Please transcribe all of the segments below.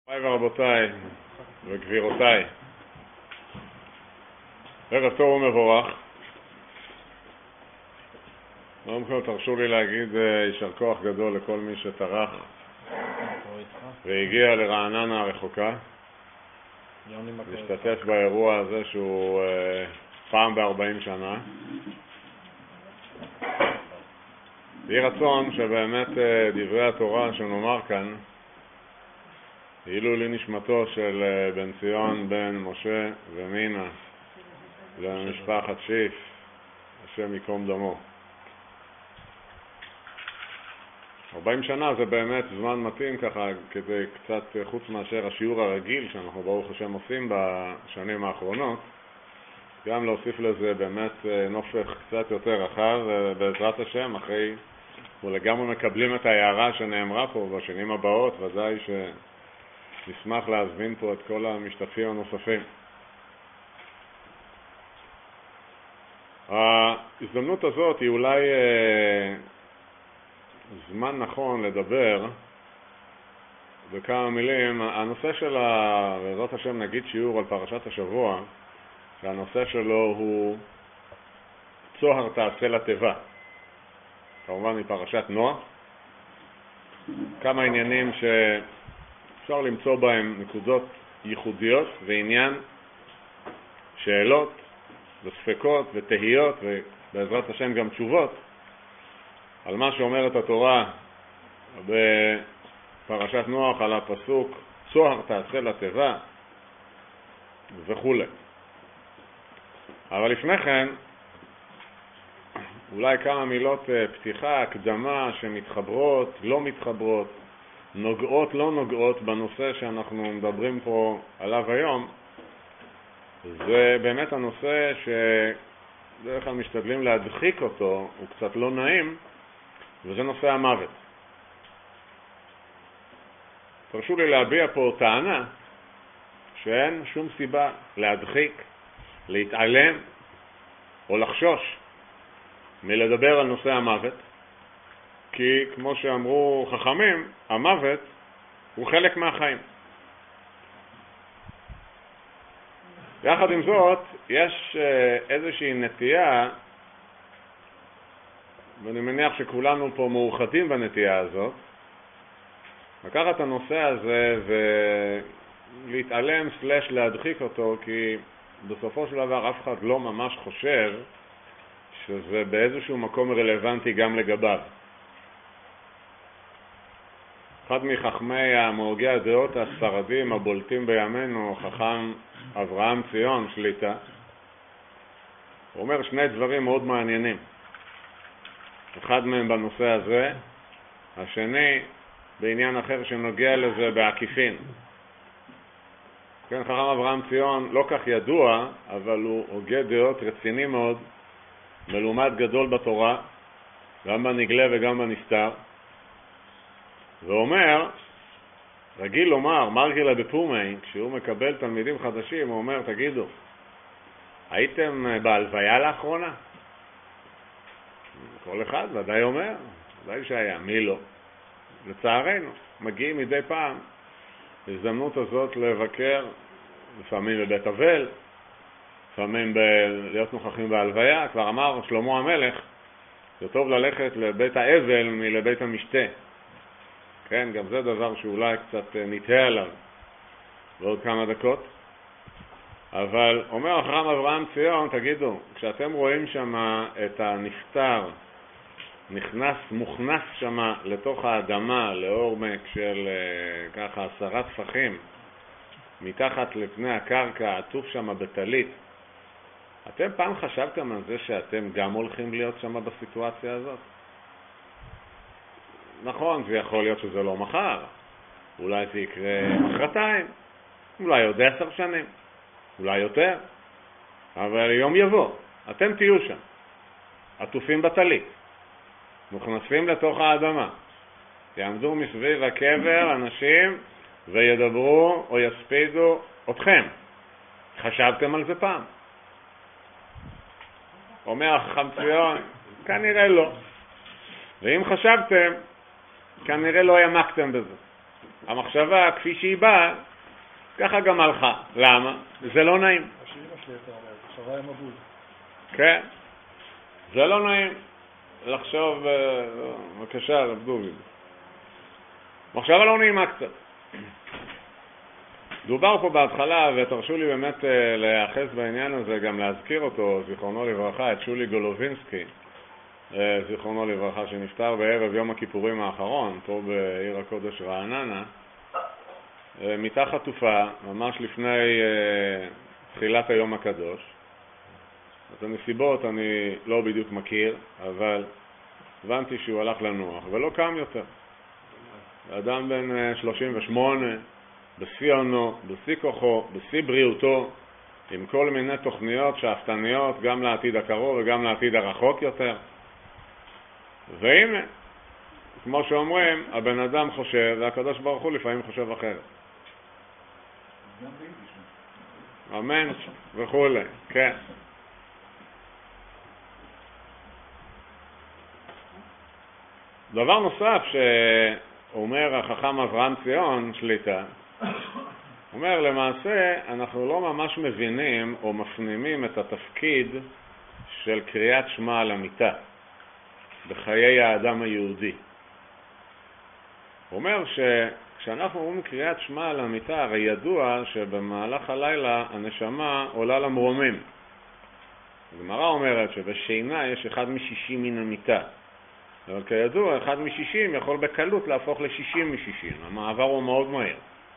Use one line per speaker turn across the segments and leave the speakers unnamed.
מוריי ורבותיי וגבירותיי, ערב טוב ומבורך. קודם כל תרשו לי להגיד יישר כוח גדול לכל מי שטרח והגיע לרעננה הרחוקה להשתתף באירוע הזה שהוא פעם ב-40 שנה. יהי רצון שבאמת דברי התורה שנאמר כאן יהיו לנשמתו של בן ציון בן משה ומינה למשפחת שיף, השם יקום דמו. 40 שנה זה באמת זמן מתאים ככה כדי קצת, חוץ מאשר השיעור הרגיל שאנחנו ברוך השם עושים בשנים האחרונות, גם להוסיף לזה באמת נופך קצת יותר רחב, בעזרת השם אחרי ולגמרי מקבלים את ההערה שנאמרה פה בשנים הבאות, ודאי נשמח להזמין פה את כל המשתתפים הנוספים. ההזדמנות הזאת היא אולי זמן נכון לדבר בכמה מילים. הנושא של בעזרת השם נגיד שיעור על פרשת השבוע, שהנושא שלו הוא צוהר תעשה לתיבה, כמובן מפרשת נוח. כמה עניינים שאפשר למצוא בהם נקודות ייחודיות ועניין, שאלות וספקות ותהיות ובעזרת השם גם תשובות על מה שאומרת התורה בפרשת נוח על הפסוק צוהר תעשה לתיבה וכו'. אבל לפני כן אולי כמה מילות פתיחה, הקדמה שמתחברות, לא מתחברות, נוגעות, לא נוגעות בנושא שאנחנו מדברים פה עליו היום. זה באמת הנושא שדרך כלל משתדלים להדחיק אותו, הוא קצת לא נעים, וזה נושא המוות. תרשו לי להביע פה טענה שאין שום סיבה להדחיק, להתעלם או לחשוש מלדבר על נושא המוות, כי כמו שאמרו חכמים, המוות הוא חלק מהחיים. יחד עם זאת, יש איזושהי נטייה, ואני מניח שכולנו פה מאוחדים בנטייה הזאת, לקחת את הנושא הזה ולהתעלם סלש להדחיק אותו, כי בסופו של דבר אף אחד לא ממש חושב שזה באיזשהו מקום רלוונטי גם לגביו. אחד מחכמי המהוגי הדעות הספרדים הבולטים בימינו, חכם אברהם ציון שליטה, הוא אומר שני דברים מאוד מעניינים. אחד מהם בנושא הזה, השני בעניין אחר שנוגע לזה בעקיפין. כן, חכם אברהם ציון לא כך ידוע, אבל הוא הוגה דעות רציני מאוד, מלומד גדול בתורה, גם בנגלה וגם בנסתר, ואומר, רגיל לומר, מרגילה בפומי, כשהוא מקבל תלמידים חדשים, הוא אומר, תגידו, הייתם בהלוויה לאחרונה? כל אחד ודאי אומר, ודאי שהיה, מי לא? לצערנו, מגיעים מדי פעם, הזדמנות הזאת לבקר, לפעמים בבית אבל, לפעמים להיות נוכחים בהלוויה. כבר אמר שלמה המלך, זה טוב ללכת לבית האבל מלבית המשתה. כן, גם זה דבר שאולי קצת נתהה עליו בעוד כמה דקות. אבל אומר החכם אברהם ציון, תגידו, כשאתם רואים שם את הנפטר מוכנס שם לתוך האדמה לעומק של ככה 10 טפחים מתחת לפני הקרקע, עטוף שם בטלית, אתם פעם חשבתם על זה שאתם גם הולכים להיות שם בסיטואציה הזאת? נכון, זה יכול להיות שזה לא מחר, אולי זה יקרה מחרתיים, אולי עוד 10 שנים, אולי יותר, אבל יום יבוא, אתם תהיו שם, עטופים בטלית, מוכנסים לתוך האדמה, יעמדו מסביב הקבר אנשים וידברו או יספידו אתכם. חשבתם על זה פעם? אומר החכם ציון, כנראה לא. ואם חשבתם, כנראה לא ימקתם בזה. המחשבה כפי שהיא באה, ככה גם הלכה. למה? זה לא נעים.
השאימא שלי הייתה אומרת, מחשבה עם מבול.
כן, זה לא נעים לחשוב, בבקשה, רב דובי. מחשבה לא נעימה קצת. דובר פה בהתחלה, ותרשו לי באמת להיחס בעניין הזה, גם להזכיר אותו, זיכרונו לברכה, את שולי גולובינסקי, זיכרונו לברכה, שנפטר בערב יום הכיפורים האחרון, פה בעיר הקודש רעננה, מיטה חטופה, ממש לפני תחילת היום הקדוש. את הנסיבות אני לא בדיוק מכיר, אבל הבנתי שהוא הלך לנוח, ולא קם יותר. אדם בן 38, בשיא עונו, בשיא כוחו, בשיא בריאותו, עם כל מיני תוכניות שאפתניות, גם לעתיד הקרוב וגם לעתיד הרחוק יותר. והנה, כמו שאומרים, הבן אדם חושב, והקדוש ברוך הוא לפעמים חושב אחרת. אמן וכו', כן. דבר נוסף שאומר החכם אברהם ציון שליטה, אומר למעשה אנחנו לא ממש מבינים או מפנימים את התפקיד של קריאת שמע על המיטה בחיי האדם היהודי. הוא אומר שכשאנחנו אומרים קריאת שמע על המיטה, הרי ידוע שבמהלך הלילה הנשמה עולה למרומים. הגמרא אומרת שבשינה יש 1/60 מן המיטה. אבל כידוע, 1/60 יכול בקלות להפוך ל60 מ-60. המעבר הוא מאוד מהיר.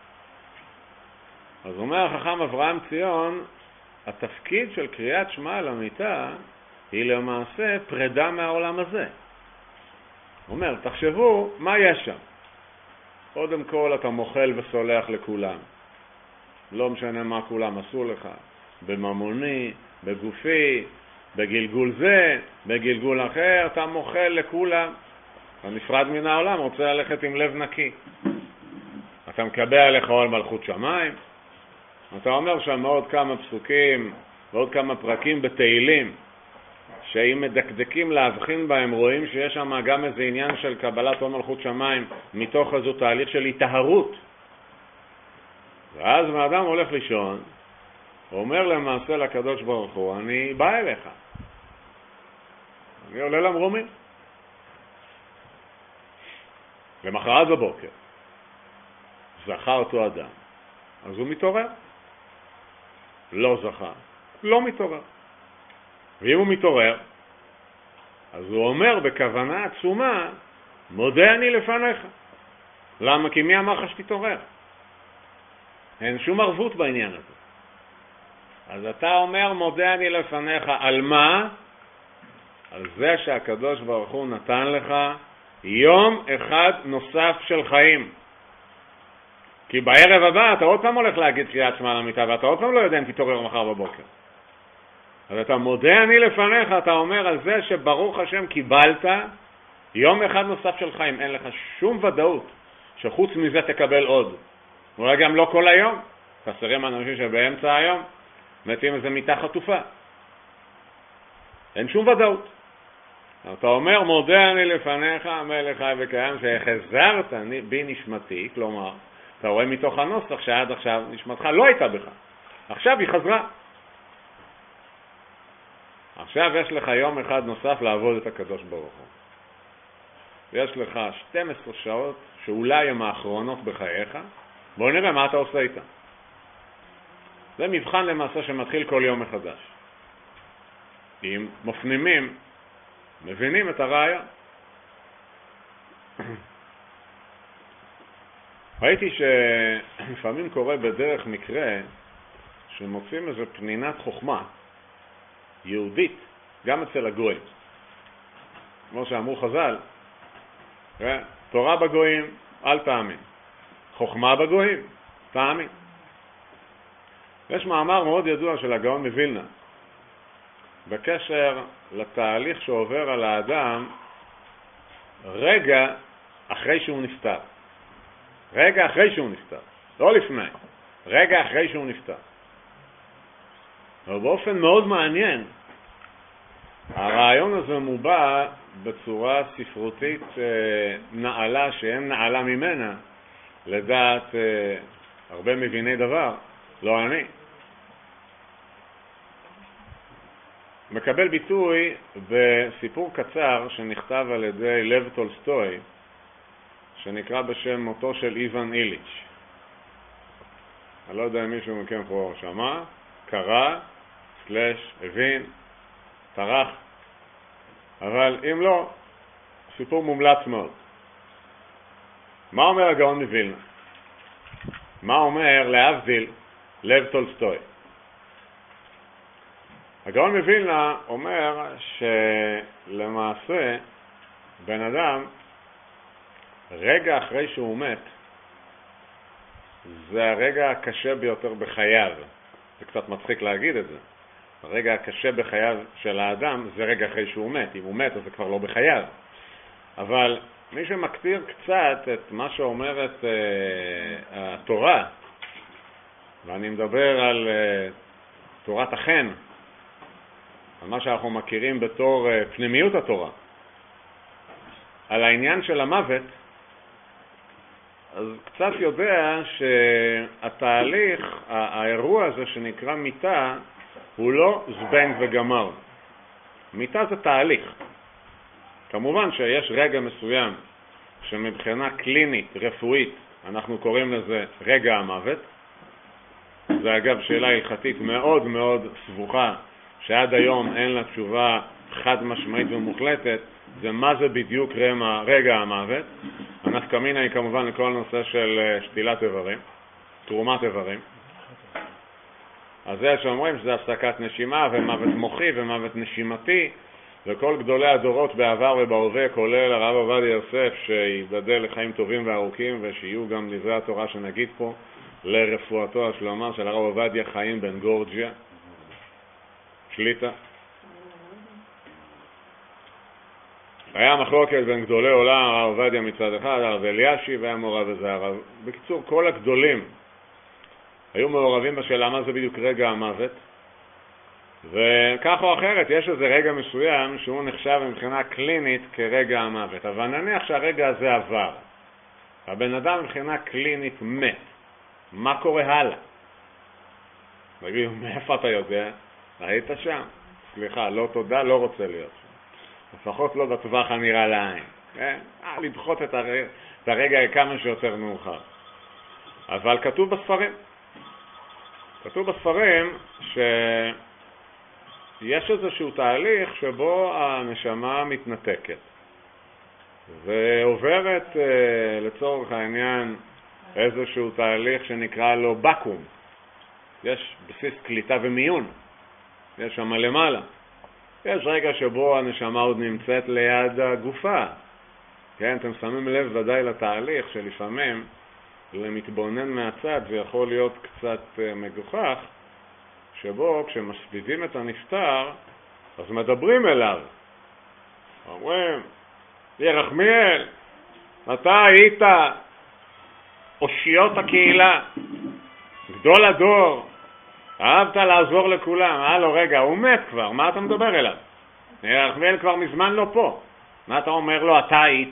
אז אומר החכם אברהם ציון, התפקיד של קריאת שמע על המיטה היא למעשה פרידה מהעולם הזה. הוא אומר, תחשבו מה יש שם. קודם כל אתה מוחל וסולח לכולם. לא משנה מה כולם עשו לך. בממוני, בגופי, בגלגול זה, בגלגול אחר, אתה מוחל לכולם. אתה נפרד מן העולם, רוצה ללכת עם לב נקי. אתה מקבע עליך עול מלכות שמיים. אתה אומר שם עוד כמה פסוקים ועוד כמה פרקים בתהילים, שאם מדקדקים להבחין בהם, רואים שיש שם גם איזה עניין של קבלת עול מלכות שמיים, מתוך איזו תהליך של התאהרות. ואז האדם הולך לישון, הוא אומר למעשה לקדוש ברוך הוא, אני בא אליך. אני עולה למרומים. למחרת בבוקר, זכה אותו אדם, אז הוא מתעורר. לא זכה, לא מתעורר. ואם הוא מתעורר, אז הוא אומר בכוונה עצומה, מודה אני לפניך. למה? כי מי אמר לך שתתעורר? אין שום ערבות בעניין הזה. אז אתה אומר מודה אני לפניך על מה? על זה שהקדוש ברוך הוא נתן לך יום אחד נוסף של חיים. כי בערב הבא אתה עוד פעם הולך להגיד קריאת שמע על המיטה, ואתה עוד פעם לא יודע אם תתעורר מחר בבוקר. אז אתה מודה אני לפניך, אתה אומר על זה שברוך השם קיבלת יום אחד נוסף של חיים. אין לך שום ודאות שחוץ מזה תקבל עוד. אולי גם לא כל היום. חסרים אנשים שבאמצע היום מתים איזה מיטה חטופה. אין שום ודאות. אתה אומר מודה אני לפניך המלך חי וקיים שהחזרת בי נשמתי, כלומר אתה רואה מתוך הנוסח שעד עכשיו נשמתך לא הייתה בך, עכשיו היא חזרה. עכשיו יש לך יום אחד נוסף לעבוד את הקדוש ברוך הוא. יש לך 12 שעות שאולי הן האחרונות בחייך, בואו נראה מה אתה עושה איתה. זה מבחן למעשה שמתחיל כל יום מחדש. אם מפנימים, מבינים את הרעיון. ראיתי שלפעמים קורה בדרך מקרה שמוצאים איזו פנינת חוכמה יהודית גם אצל הגויים. כמו שאמרו חז"ל, תורה בגויים אל תאמין, חוכמה בגויים תאמין. יש מאמר מאוד ידוע של הגאון מווילנה בקשר לתהליך שעובר על האדם רגע אחרי שהוא נפטר. רגע אחרי שהוא נפטר, לא לפני, רגע אחרי שהוא נפטר. ובאופן מאוד מעניין, הרעיון הזה מובא בצורה ספרותית נעלה, שאין נעלה ממנה, לדעת הרבה מביני דבר, לא אני. מקבל ביטוי בסיפור קצר שנכתב על ידי לב טולסטוי, שנקרא בשם מותו של איוון איליץ'. אני לא יודע אם מישהו מכם פה שמע, קרא, הבין, טרח, אבל אם לא, סיפור מומלץ מאוד. מה אומר הגאון מווילנה? מה אומר להבדיל לב טולסטוי? הגאון מווילנה אומר שלמעשה בן אדם רגע אחרי שהוא מת זה הרגע הקשה ביותר בחייו. זה קצת מצחיק להגיד את זה. הרגע הקשה בחייו של האדם זה רגע אחרי שהוא מת. אם הוא מת אז זה כבר לא בחייו. אבל מי שמקטיר קצת את מה שאומרת התורה, ואני מדבר על תורת החן, על מה שאנחנו מכירים בתור פנימיות התורה, על העניין של המוות, אז קצת יודע שהתהליך, האירוע הזה שנקרא מיטה, הוא לא זבנג וגמר. מיטה זה תהליך. כמובן שיש רגע מסוים שמבחינה קלינית, רפואית, אנחנו קוראים לזה רגע המוות. זה אגב שאלה הלכתית מאוד מאוד סבוכה, שעד היום אין לה תשובה חד משמעית ומוחלטת, זה מה זה בדיוק רגע המוות. הנפקא מינה היא כמובן לכל נושא של שתילת איברים, תרומת איברים. אז זה שאומרים שזה הפסקת נשימה ומוות מוחי ומוות נשימתי, וכל גדולי הדורות בעבר ובהווה, כולל הרב עובדיה יוסף, שיבדל לחיים טובים וארוכים, ושיהיו גם דברי התורה שנגיד פה לרפואתו השלמה של הרב עובדיה חיים בן גורג'יה, שליטה. היה מחלוקת בין גדולי עולם, הרב עובדיה מצד אחד, הרב אלישיב היה מעורב בזה. בקיצור, כל הגדולים היו מעורבים בשאלה מה זה בדיוק רגע המוות, וכך או אחרת יש איזה רגע מסוים שהוא נחשב מבחינה קלינית כרגע המוות. אבל נניח שהרגע הזה עבר, הבן אדם מבחינה קלינית מת, מה קורה הלאה? תגידו, מאיפה אתה יודע? היית שם? סליחה, לא תודה, לא רוצה להיות שם. לפחות לא בטווח הנראה לעין. לדחות את הרגע כמה שיותר מאוחר. אבל כתוב בספרים שיש איזשהו תהליך שבו הנשמה מתנתקת ועוברת לצורך העניין איזשהו תהליך שנקרא לו בקום. יש בסיס קליטה ומיון, יש שם למעלה. יש רגע שבו הנשמה עוד נמצאת ליד הגופה. כן, אתם שמים לב ודאי לתהליך שלפעמים למתבונן מהצד זה יכול להיות קצת מגוחך, שבו כשמשביבים את הנפטר אז מדברים אליו, אומרים, ירחמיאל, אתה היית אושיות הקהילה, גדול הדור, אהבת לעזור לכולם. הלו רגע, הוא מת כבר, מה אתה מדבר אליו? ירחמיאל כבר מזמן לא פה, מה אתה אומר לו? אתה היית.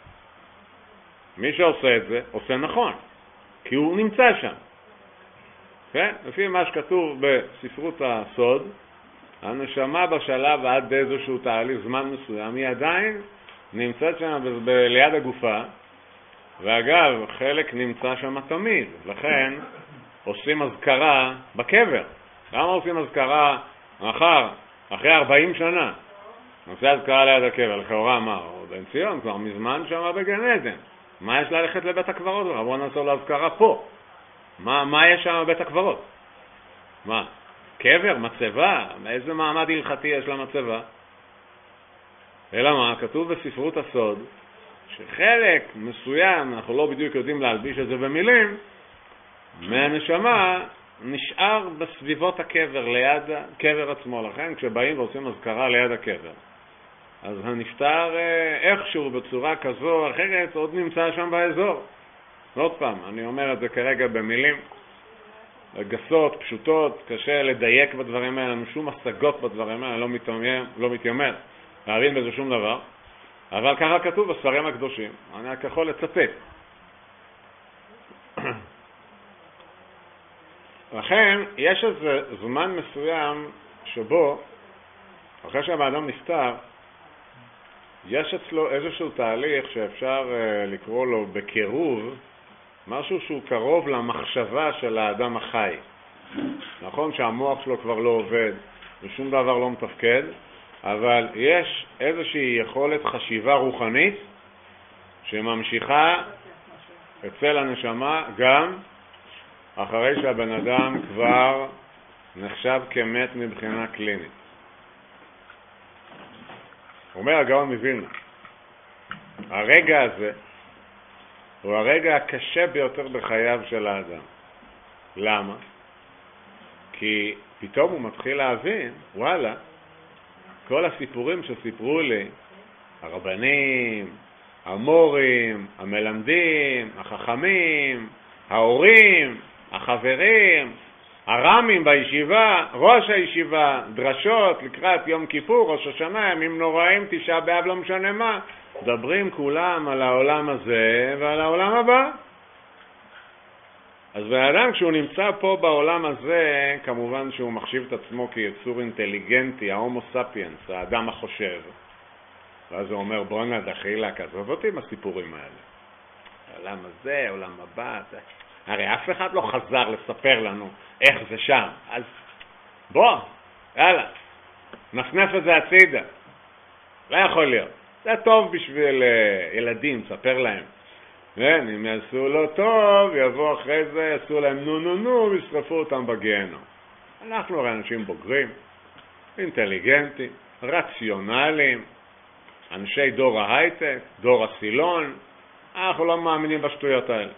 מי שעושה את זה עושה נכון, כי הוא נמצא שם. כן? לפי מה שכתוב בספרות הסוד, הנשמה בשלב עד איזשהו תהליך זמן מסוים היא עדיין נמצאת שם ליד הגופה, ואגב חלק נמצא שם תמיד, לכן עושים אזכרה בקבר. למה עושים אזכרה אחרי 40 שנה? עושה אזכרה ליד הקבר, לכאורה מה? בן ציון כבר מזמן שם בגן עדן, מה יש ללכת לבית הקברות? בואו נעשה לו אזכרה פה. מה יש שם בבית הקברות? מה? קבר? מצבה? איזה מעמד הלכתי יש למצבה? אלא מה? כתוב בספרות הסוד שחלק מסוים, אנחנו לא בדיוק יודעים להלביש את זה במילים, מהנשמה נשאר בסביבות הקבר, ליד הקבר עצמו. לכן כשבאים ועושים אזכרה ליד הקבר, אז הנפטר איכשהו בצורה כזו או אחרת עוד נמצא שם באזור. עוד פעם, אני אומר את זה כרגע במילים גסות, פשוטות, קשה לדייק בדברים האלה, אין שום השגות בדברים האלה, לא מתיימר להבין בזה שום דבר, אבל ככה כתוב בספרים הקדושים. אני רק יכול לצטט. לכן יש איזה זמן מסוים שבו, אחרי שהאדם נפטר, יש אצלו איזשהו תהליך שאפשר לקרוא לו בקירוב, משהו שהוא קרוב למחשבה של האדם החי. נכון שהמוח שלו כבר לא עובד ושום דבר לא מתפקד, אבל יש איזושהי יכולת חשיבה רוחנית שממשיכה אצל הנשמה גם אחרי שהבן אדם כבר נחשב כמת מבחינה קלינית. אומר הגאון מווילנה, הרגע הזה הוא הרגע הקשה ביותר בחייו של האדם. למה? כי פתאום הוא מתחיל להבין, וואלה, כל הסיפורים שסיפרו לי, הרבנים, המורים, המלמדים, החכמים, ההורים, החברים, הרמים בישיבה, ראש הישיבה, דרשות לקראת יום כיפור, ראש השנה, ימים נוראים, תשעה באב, לא משנה מה, מדברים כולם על העולם הזה ועל העולם הבא. אז האדם כשהוא נמצא פה בעולם הזה, כמובן שהוא מחשיב את עצמו כיצור אינטליגנטי, ההומו ספיאנס, האדם החושב. ואז הוא אומר, בוא נדחילה, כזוב אותי עם הסיפורים האלה. העולם הזה, העולם הבא, זה... הרי אף אחד לא חזר לספר לנו איך זה שם. אז בוא, יאללה, נפנף את זה הצידה. לא יכול להיות. זה טוב בשביל ילדים, ספר להם. כן, אם יעשו לו טוב, יבוא אחרי זה, יעשו להם נו, וישרפו אותם בגיהנום. אנחנו הרי אנשים בוגרים, אינטליגנטים, רציונליים, אנשי דור ההייטק, דור הסילון, אנחנו לא מאמינים בשטויות האלה.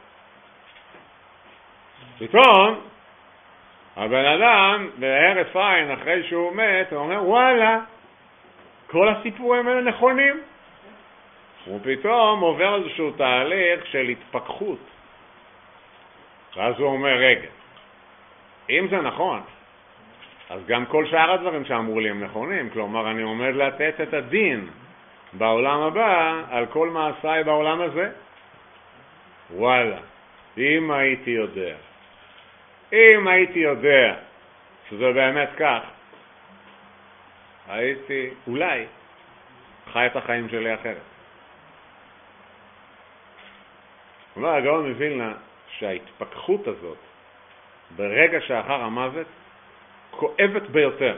פתאום, הבן אדם בהרף עין אחרי שהוא מת, הוא אומר, וואלה, כל הסיפורים האלה נכונים. הוא פתאום עובר איזשהו תהליך של התפכחות. ואז הוא אומר, רגע, אם זה נכון, אז גם כל שאר הדברים שאמרו לי הם נכונים. כלומר, אני עומד לתת את הדין בעולם הבא על כל מעשיי בעולם הזה. וואלה, אם הייתי יודע שזה באמת כך, הייתי אולי חי את החיים שלי אחרת. אומר הגאון מווילנה שההתפכחות הזאת ברגע שאחר המוות כואבת ביותר.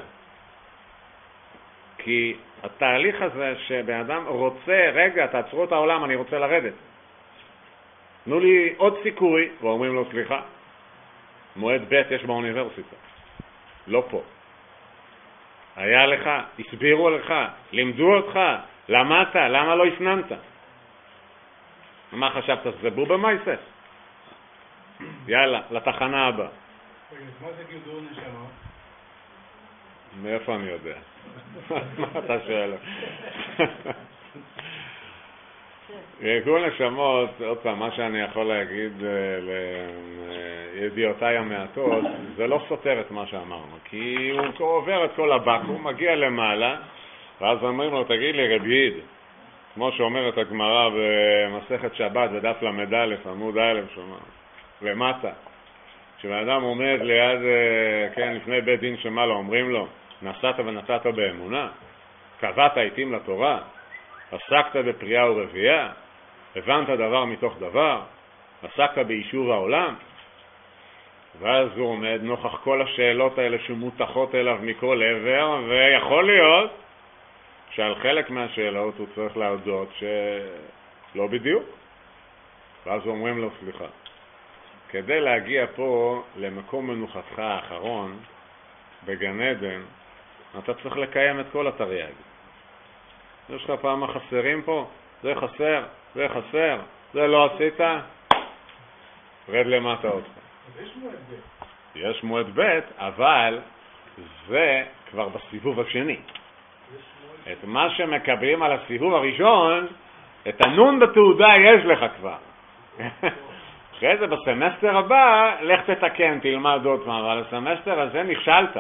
כי התהליך הזה שבאדם רוצה, רגע, תעצרו את העולם, אני רוצה לרדת. תנו לי עוד סיכוי, ואומרים לו, סליחה, מועד ב' יש באוניברסיטה, לא פה. היה לך, הסבירו לך, לימדו אותך, למדת, למה לא הפנמת? מה חשבת, זה בובה מייסס? יאללה, לתחנה הבאה.
מה זה גידור נשמה?
מאיפה אני יודע? מה אתה שואל? גידור נשמות, עוד פעם, מה שאני יכול להגיד לידיעותיי המעטות, זה לא סותר את מה שאמרנו, כי הוא עובר את כל הבק, הוא מגיע למעלה, ואז אומרים לו, תגיד לי רבי יד, כמו שאומרת הגמרא במסכת שבת בדף למד עמוד א', למטה, כשאדם עומד ליד, כן, לפני בית דין שמעלה, אומרים לו, נסעת ונתת באמונה, קבעת עיתים לתורה, עסקת בפריאה ורבייה, הבנת דבר מתוך דבר, עסקת ביישוב העולם, ואז הוא עומד נוכח כל השאלות האלה שמותחות אליו מכל עבר, ויכול להיות שעל חלק מהשאלות הוא צריך להודות שלא בדיוק. ואז אומרים לו, סליחה, כדי להגיע פה למקום מנוחתך האחרון בגן עדן, אתה צריך לקיים את כל התרי"ג. יש לך פעם חסרים פה? זה חסר, זה חסר, זה לא עשית? רד למטה אותך.
יש מועד ב'.
יש מועד ב', אבל זה כבר בסיבוב השני. את מה שמקבלים על הסיבוב הראשון, את הנון בתעודה יש לך כבר. אחרי זה בסמסטר הבא, לך תתקן, תלמד עוד פעם, אבל הסמסטר הזה נכשלת.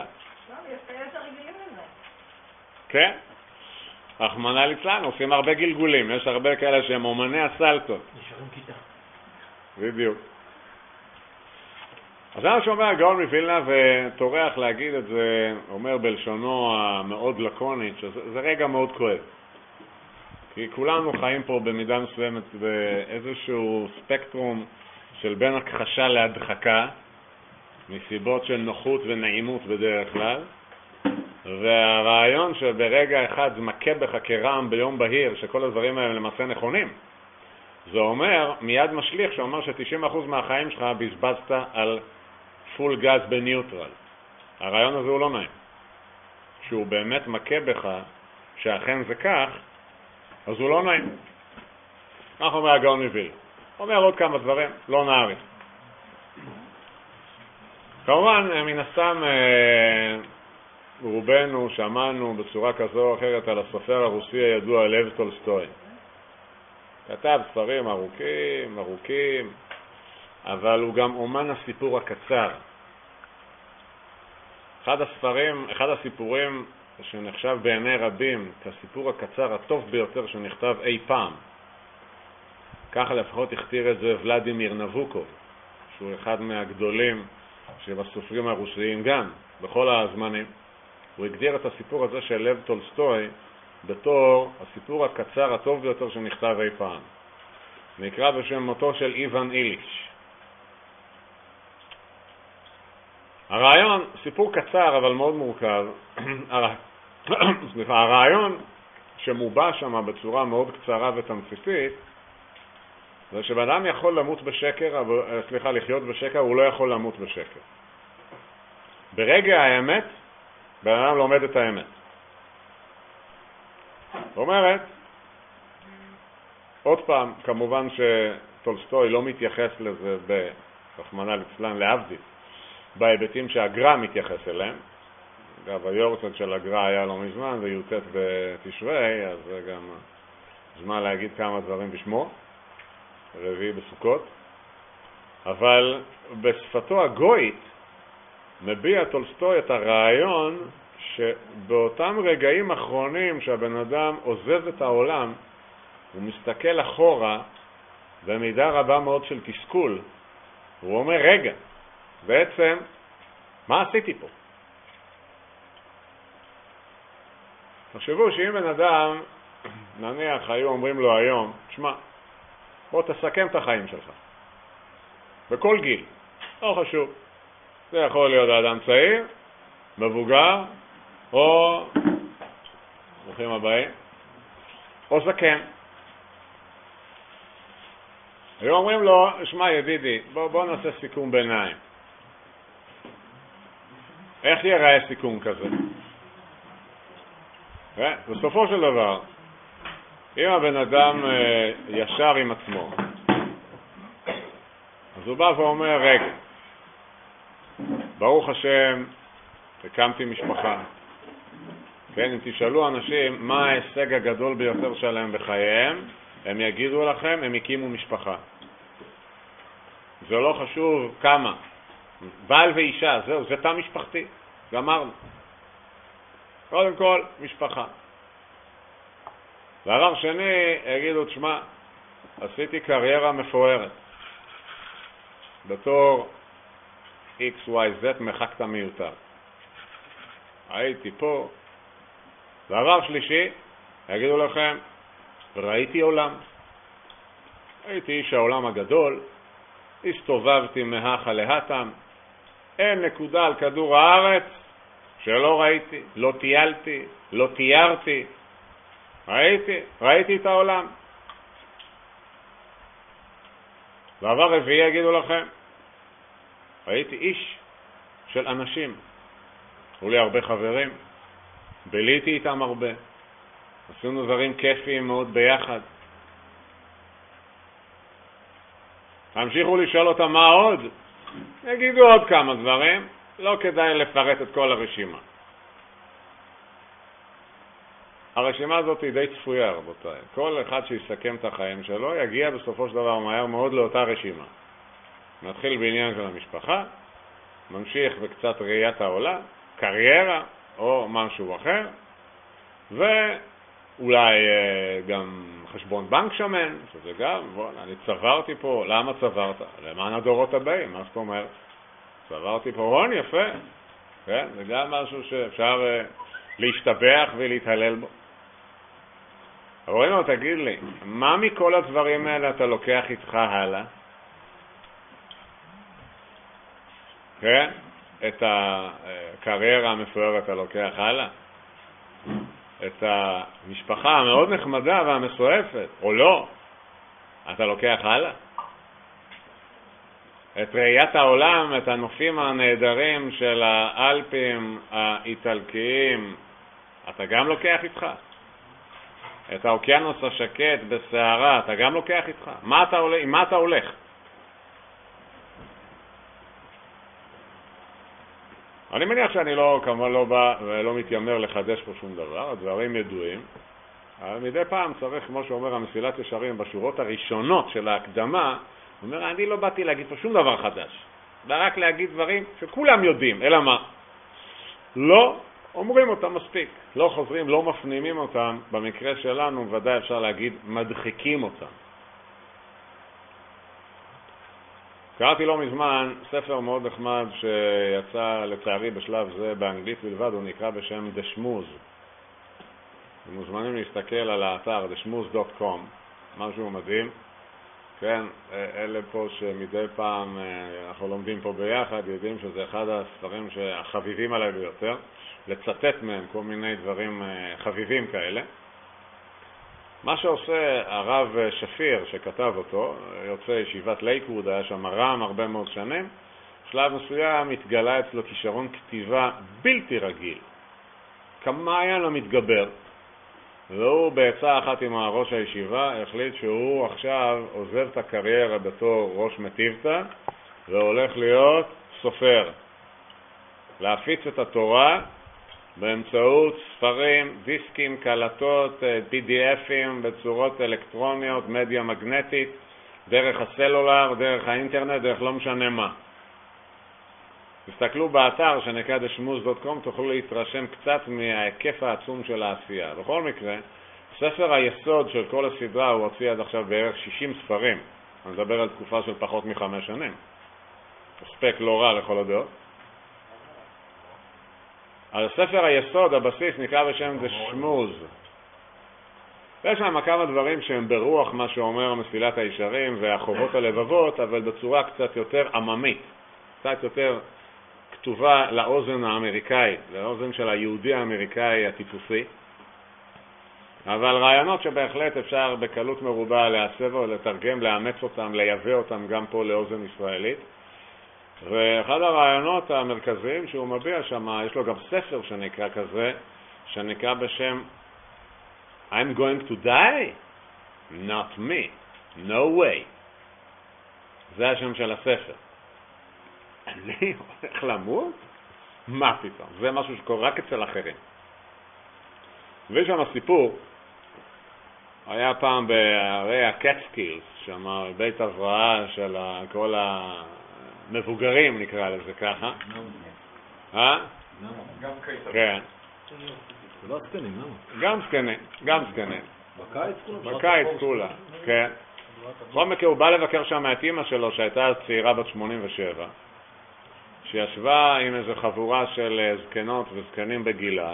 כן? רחמנא ליצלן, עושים הרבה גלגולים, יש הרבה כאלה שהם אומני הסלטות.
נשארים כיתה.
בדיוק. אז זה מה שאומר הגאון מווילנה, וטורח להגיד את זה, אומר בלשונו המאוד לקונית, שזה רגע מאוד כואב. כי כולנו חיים פה במידה מסוימת באיזשהו ספקטרום של בין הכחשה להדחקה, מסיבות של נוחות ונעימות בדרך כלל, והרעיון שברגע אחד זה מכה בך כרעם ביום בהיר, שכל הדברים האלה למעשה נכונים, זה אומר, מיד משליך, שאומר ש90% מהחיים שלך בזבזת על פול גז בניוטרל. הרעיון הזה הוא לא נעים. שהוא באמת מכה בך, שאכן זה כך, אז הוא לא נעים. כך אומר הגאון מווילנה. אומר עוד כמה דברים, לא נעריך. כמובן, מן הסתם, רובנו שמענו בצורה כזו או אחרת על הסופר הרוסי הידוע לב טולסטוי. כתב ספרים ארוכים, אבל הוא גם אומן הסיפור הקצר. אחד הסיפורים שנחשב בעיני רבים כסיפור הקצר הטוב ביותר שנכתב אי פעם, ככה לפחות הכתיר את זה ולדימיר נבוקוב, שהוא אחד מהגדולים שבסופרים הרוסיים גם, בכל הזמנים. הוא הגדיר את הסיפור הזה של לב טולסטוי בתור הסיפור הקצר הטוב ביותר שנכתב אי פעם. נקרא בשם מותו של איוון איליץ'. הרעיון, סיפור קצר אבל מאוד מורכב, הרעיון שמובע שם בצורה מאוד קצרה ותמציתית, זה שבאדם יכול למות בשקר, לחיות בשקר, הוא לא יכול למות בשקר. ברגע האמת, באדם לומד את האמת. זאת אומרת, עוד פעם, כמובן שטולסטוי לא מתייחס לזה ברחמנא ליצלן להבדיל, בהיבטים שהגר"א מתייחס אליהם. אגב, היורצייט של הגר"א היה לא מזמן, זה י"ט בתשרי, אז זה גם זמן להגיד כמה דברים בשמו, רביעי בסוכות. אבל בשפתו הגויית מביע טולסטוי את הרעיון שבאותם רגעים אחרונים שהבן אדם עוזב את העולם, הוא מסתכל אחורה במידה רבה מאוד של תסכול. הוא אומר, רגע, בעצם, מה עשיתי פה? תחשבו שאם בן אדם, נניח, היו אומרים לו היום, תשמע, בוא תסכם את החיים שלך. בכל גיל, לא חשוב. זה יכול להיות אדם צעיר, מבוגר, או, ברוכים הבאים, או זקן. היו אומרים לו, שמע ידידי, בוא נעשה סיכום ביניים. איך ייראה סיכום כזה? בסופו של דבר, אם הבן אדם ישר עם עצמו, אז הוא בא ואומר, רגע, ברוך השם, הקמתי משפחה. כן, אם תשאלו אנשים מה ההישג הגדול ביותר שלהם בחייהם, הם יגידו לכם, הם הקימו משפחה. זה לא חשוב כמה. בעל ואישה, זהו, זה תא משפחתי. גמרנו. קודם כל, משפחה. דבר שני, יגידו, תשמע, עשיתי קריירה מפוארת. בתור XYZ מחקת מיותר. הייתי פה. דבר שלישי, יגידו לכם, ראיתי עולם. הייתי איש העולם הגדול, הסתובבתי מהכה להתם, אין נקודה על כדור הארץ שלא ראיתי, לא טיילתי, לא תיארתי. ראיתי את העולם. דבר רביעי יגידו לכם, הייתי איש של אנשים. היו לי הרבה חברים, ביליתי איתם הרבה, עשינו דברים כיפיים מאוד ביחד. תמשיכו לשאול אותם מה עוד, יגידו עוד כמה דברים, לא כדאי לפרט את כל הרשימה. הרשימה הזאת היא די צפויה, רבותיי. כל אחד שיסכם את החיים שלו יגיע בסופו של דבר מהר מאוד לאותה רשימה. נתחיל בעניין של המשפחה, ממשיך בקצת ראיית העולם, קריירה או משהו אחר, ואולי גם חשבון בנק שמן, שזה גם, אני צברתי פה. למה צברת? למען הדורות הבאים, מה זאת אומרת? צברתי פה הון יפה, כן? זה גם משהו שאפשר להשתבח ולהתהלל בו. רואים לו, תגיד לי, מה מכל הדברים האלה אתה לוקח איתך הלאה? כן? את הקריירה המפוארת אתה לוקח הלאה? את המשפחה המאוד נחמדה והמסועפת, או לא? אתה לוקח הלאה? את ראיית העולם, את הנופים הנהדרים של האלפים האיטלקיים, אתה גם לוקח איתך? את האוקיינוס השקט בסערה, אתה גם לוקח איתך? עם מה אתה הולך? אני מניח שאני כמובן לא בא ולא מתיימר לחדש פה שום דבר, הדברים ידועים. אבל מדי פעם צריך, כמו שאומר המסילת ישרים בשורות הראשונות של ההקדמה, הוא אומר, אני לא באתי להגיד פה שום דבר חדש, רק להגיד דברים שכולם יודעים, אלא מה? לא אומרים אותם מספיק, לא חוזרים, לא מפנימים אותם, במקרה שלנו ודאי אפשר להגיד מדחיקים אותם. קראתי לא מזמן ספר מאוד נחמד שיצא לצערי בשלב זה באנגלית בלבד, הוא נקרא בשם דשמוז. אתם מוזמנים להסתכל על האתר deshmuz.com, משהו מדהים. כן, אלה פה שמדי פעם אנחנו לומדים פה ביחד, יודעים שזה אחד הספרים החביבים עליי ביותר, לצטט מהם כל מיני דברים חביבים כאלה. מה שעושה הרב שפיר שכתב אותו, יוצא ישיבת לייקווד, היה שם רם הרבה מאוד שנים, בשלב מסוים מתגלה אצלו כישרון כתיבה בלתי רגיל, כמעיין המתגבר, והוא בעצה אחת עם ראש הישיבה החליט שהוא עכשיו עוזב את הקריירה בתור ראש מטיבתא והולך להיות סופר, להפיץ את התורה באמצעות ספרים, דיסקים, קלטות, PDFים בצורות אלקטרוניות, מדיה מגנטית, דרך הסלולר, דרך האינטרנט, דרך לא משנה מה. תסתכלו באתר שנקרא deshmuz.com, תוכלו להתרשם קצת מההיקף העצום של העשייה. בכל מקרה, ספר היסוד של כל הסדרה הוא הוציא עד עכשיו בערך 60 ספרים. אני מדבר על תקופה של פחות מ5 שנים. הספק לא רע לכל הדעות. על ספר היסוד, הבסיס, נקרא בשם דשמוז. יש שם כמה דברים שהם ברוח מה שאומר מסילת הישרים והחובות הלבבות, אבל בצורה קצת יותר עממית, קצת יותר כתובה לאוזן האמריקאית, לאוזן של היהודי האמריקאי הטיפוסי, אבל רעיונות שבהחלט אפשר בקלות מרובה לעצב או לתרגם, לאמץ אותם, לייבא אותם גם פה לאוזן ישראלית. ואחד הרעיונות המרכזיים שהוא מביע שם, יש לו גם ספר שנקרא כזה, שנקרא בשם I'm going to die? Not me. No way. זה השם של הספר. אני הולך למות? מה פתאום? זה משהו שקורה רק אצל אחרים. ויש שם הסיפור, היה פעם בערי הקטסקילס, שם בית הבראה של כל המבוגרים, נקרא לזה ככה.
גם קיסר.
כן.
לא סקנים, לא?
גם סקנים.
בקיץ כולה?
בקיץ כולה, כן. בכל מקרה הוא בא לבקר שם את אמא שלו שהייתה צעירה בת 87, שישבה עם איזו חבורה של זקנות וזקנים בגילה,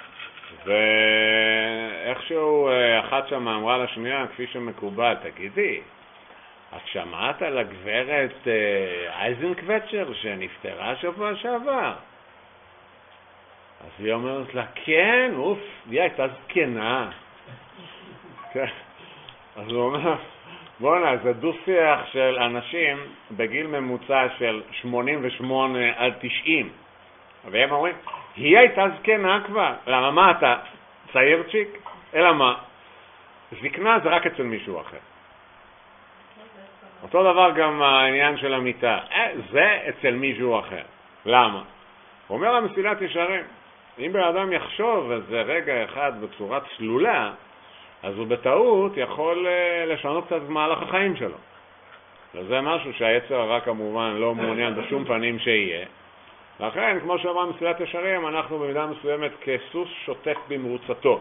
ואיכשהו אחת שם אמרה לשנייה, כפי שמקובל, תגידי, את שמעת על הגברת אייזנקווצ'ר שנפטרה שבוע שעבר? אז היא אומרת לה, כן, אוף, היא הייתה זקנה. אז הוא אומר, בוא'נה, זה דו-שיח של אנשים בגיל ממוצע של 88 עד 90. והם אומרים, היא הייתה זקנה כבר. למה, מה אתה? צעירצ'יק? אלא מה? זקנה זה רק אצל מישהו אחר. אותו דבר גם העניין של המיטה. זה אצל מישהו אחר. למה? הוא אומר המסילת ישרים, אם באדם יחשוב איזה רגע אחד בצורה צלולה, אז הוא בטעות יכול לשנות קצת מהלך החיים שלו. וזה משהו שהיצר הרע כמובן לא מעוניין בשום פנים שיהיה. לכן, כמו שאמרה מסילת ישרים, אנחנו במידה מסוימת כסוס שוטף במרוצתו.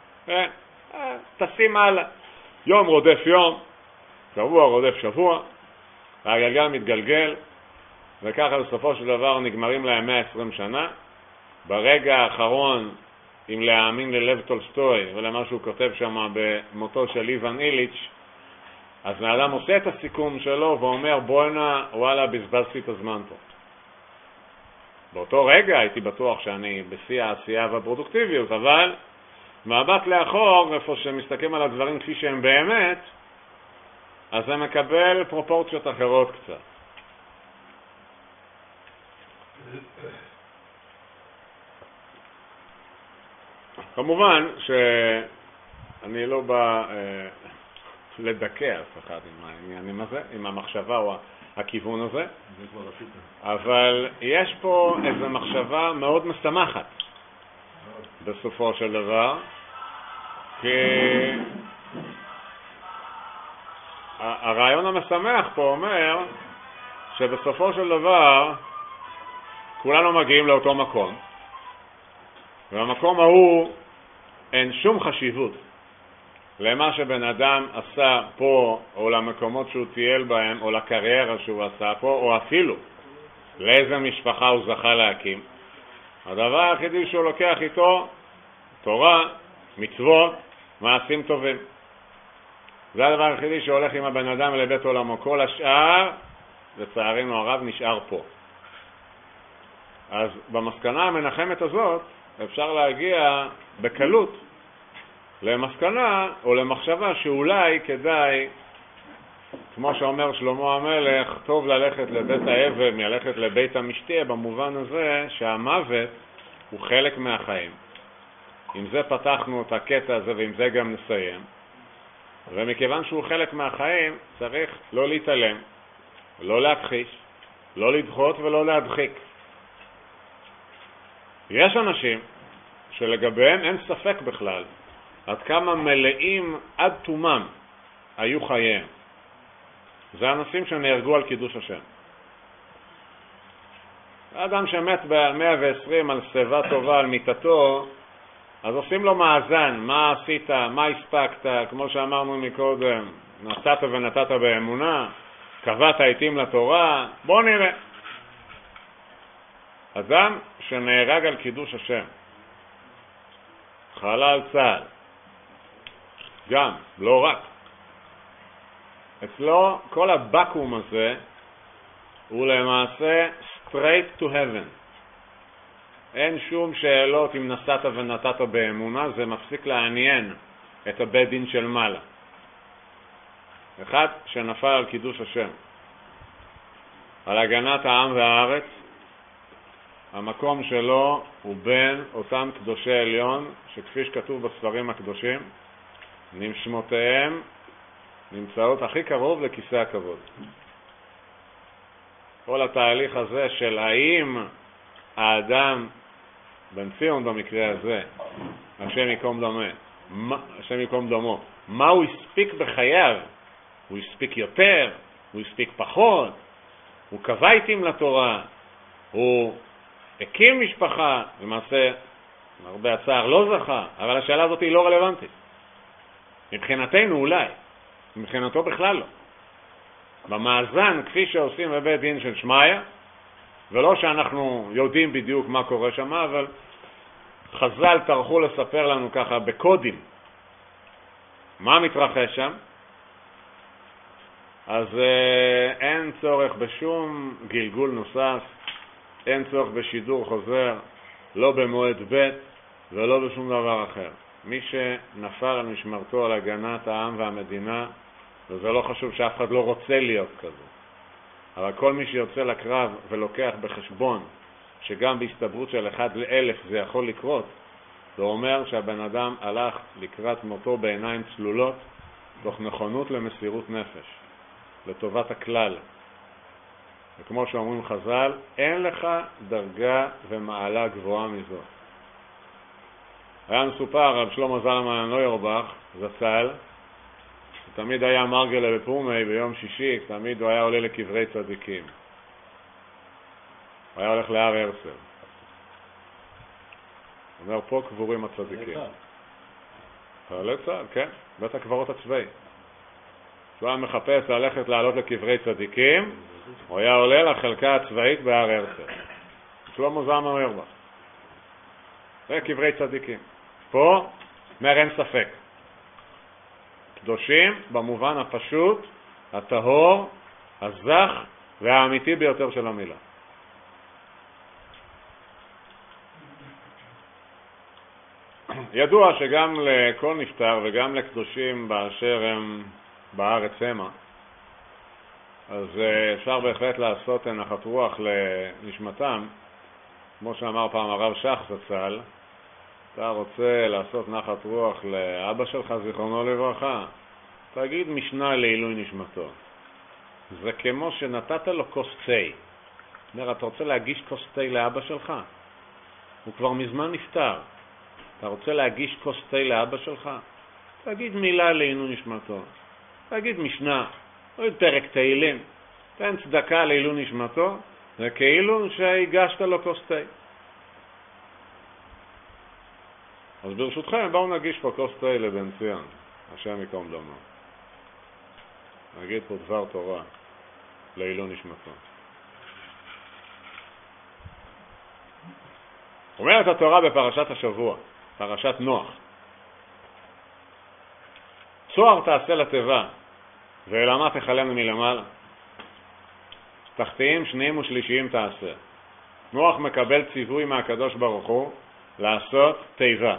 תשים הלאה. יום רודף יום, שבוע רודף שבוע, והגלגל מתגלגל, וככה בסופו של דבר נגמרים להם 120 שנה. ברגע האחרון, אם להאמין ללב טולסטוי ולמה שהוא כותב שם במותו של איוון איליץ', אז האדם עושה את הסיכום שלו ואומר, בואנה, וואלה, בזבזתי את הזמן פה. באותו רגע הייתי בטוח שאני בשיא העשייה והפרודוקטיביות, אבל מבט לאחור, איפה שמסתכלים על הדברים כפי שהם באמת, אז זה מקבל פרופורציות אחרות קצת. כמובן שאני לא בא לדכא אף אחד עם העניינים הזה, עם המחשבה או הכיוון הזה, אבל יש פה איזו מחשבה מאוד משמחת בסופו של דבר, כי הרעיון המשמח פה אומר שבסופו של דבר כולנו מגיעים לאותו מקום, והמקום ההוא אין שום חשיבות למה שבן אדם עשה פה, או למקומות שהוא טייל בהם, או לקריירה שהוא עשה פה, או אפילו לאיזה משפחה הוא זכה להקים. הדבר היחידי שהוא לוקח איתו, תורה, מצוות, מעשים טובים. זה הדבר היחידי שהולך עם הבן אדם לבית עולמו. כל השאר, לצערנו הרב, נשאר פה. אז במסקנה המנחמת הזאת, אפשר להגיע בקלות למסקנה או למחשבה שאולי כדאי, כמו שאומר שלמה המלך, טוב ללכת לבית האבל מלכת לבית המשתה, במובן הזה שהמוות הוא חלק מהחיים. עם זה פתחנו את הקטע הזה ועם זה גם נסיים. ומכיוון שהוא חלק מהחיים, צריך לא להתעלם, לא להכחיש, לא לדחות ולא להדחיק. יש אנשים שלגביהם אין ספק בכלל עד כמה מלאים עד תומם היו חייהם. זה אנשים שנהרגו על קידוש השם. האדם שמת ב-120 על שיבה טובה על מיטתו, אז עושים לו מאזן, מה עשית, מה הספקת, כמו שאמרנו מקודם, נתת ונתת באמונה, קבעת עיתים לתורה, בוא נראה. אדם שנהרג על קידוש השם, חלל צה"ל, גם, לא רק. אצלו כל הבקום הזה הוא למעשה straight to heaven. אין שום שאלות אם נסעת ונתת באמונה, זה מפסיק לעניין את הבית דין של מעלה. אחד שנפל על קידוש השם, על הגנת העם והארץ, המקום שלו הוא בין אותם קדושי עליון, שכפי שכתוב בספרים הקדושים, שמותיהם נמצאות הכי קרוב לכיסא הכבוד. כל התהליך הזה של האם האדם, בן ציון במקרה הזה, השם יקום דמו, מה הוא הספיק בחייו? הוא הספיק יותר? הוא הספיק פחות? הוא קבע עיתים לתורה? הוא הקים משפחה? למעשה, הרבה הצער לא זכה, אבל השאלה הזאת היא לא רלוונטית. מבחינתנו אולי, מבחינתו בכלל לא. במאזן, כפי שעושים בבית דין של שמעיה, ולא שאנחנו יודעים בדיוק מה קורה שם, אבל חז"ל טרחו לספר לנו ככה בקודים מה מתרחש שם, אז אין צורך בשום גלגול נוסף, אין צורך בשידור חוזר, לא במועד ב' ולא בשום דבר אחר. מי שנפל על משמרתו על הגנת העם והמדינה, וזה לא חשוב שאף אחד לא רוצה להיות כזה, אבל כל מי שיוצא לקרב ולוקח בחשבון שגם בהסתברות של 1 ל-1000 זה יכול לקרות, זה אומר שהבן אדם הלך לקראת מותו בעיניים צלולות, תוך נכונות למסירות נפש, לטובת הכלל. וכמו שאומרים חז"ל, אין לך דרגה ומעלה גבוהה מזו. היה מסופר על שלמה זלמן נוירבך, זצ"ל, תמיד היה מרגלה בפורמי ביום שישי, תמיד הוא היה עולה לקברי צדיקים. הוא היה הולך להר הרצל. הוא אומר, פה קבורים הצדיקים. חיילי צה"ל, כן, בית הקברות הצבאי. שהוא היה מחפש ללכת לעלות לקברי צדיקים, הוא היה עולה לחלקה הצבאית בהר הרצל. שלמה זלמן אוירבך. זה קברי צדיקים. פה אומר אין ספק. קדושים במובן הפשוט, הטהור, הזך והאמיתי ביותר של המילה. ידוע שגם לכל נפטר וגם לקדושים באשר הם בארץ המה, אז אפשר בהחלט לעשות נחת רוח לנשמתם. כמו שאמר פעם הרב שך זצ"ל, אתה רוצה לעשות נחת רוח לאבא שלך זיכרונו לברכה, תגיד משנה לעילוי נשמתו. זה כמו שנתת לו כוס תה. אומר, אתה רוצה להגיש כוס תה לאבא שלך? הוא כבר מזמן נפטר. אתה רוצה להגיש כוס תה לאבא שלך? תגיד מילה לעילוי נשמתו. תגיד משנה, או פרק תהילים. תן צדקה לעילוי נשמתו, זה כאילו שהגשת לו כוס תה. אז ברשותכם, בואו נגיש פה כוס תה לבן ציון, השם יקום דמו. נגיד פה דבר תורה לעילוי נשמתו. אומרת התורה בפרשת השבוע, פרשת נוח. צוהר תעשה לתיבה, ואלמה תחלם מלמעלה. תחתיים שניים ושלישיים תעשה. נוח מקבל ציווי מהקדוש ברוך הוא לעשות תיבה.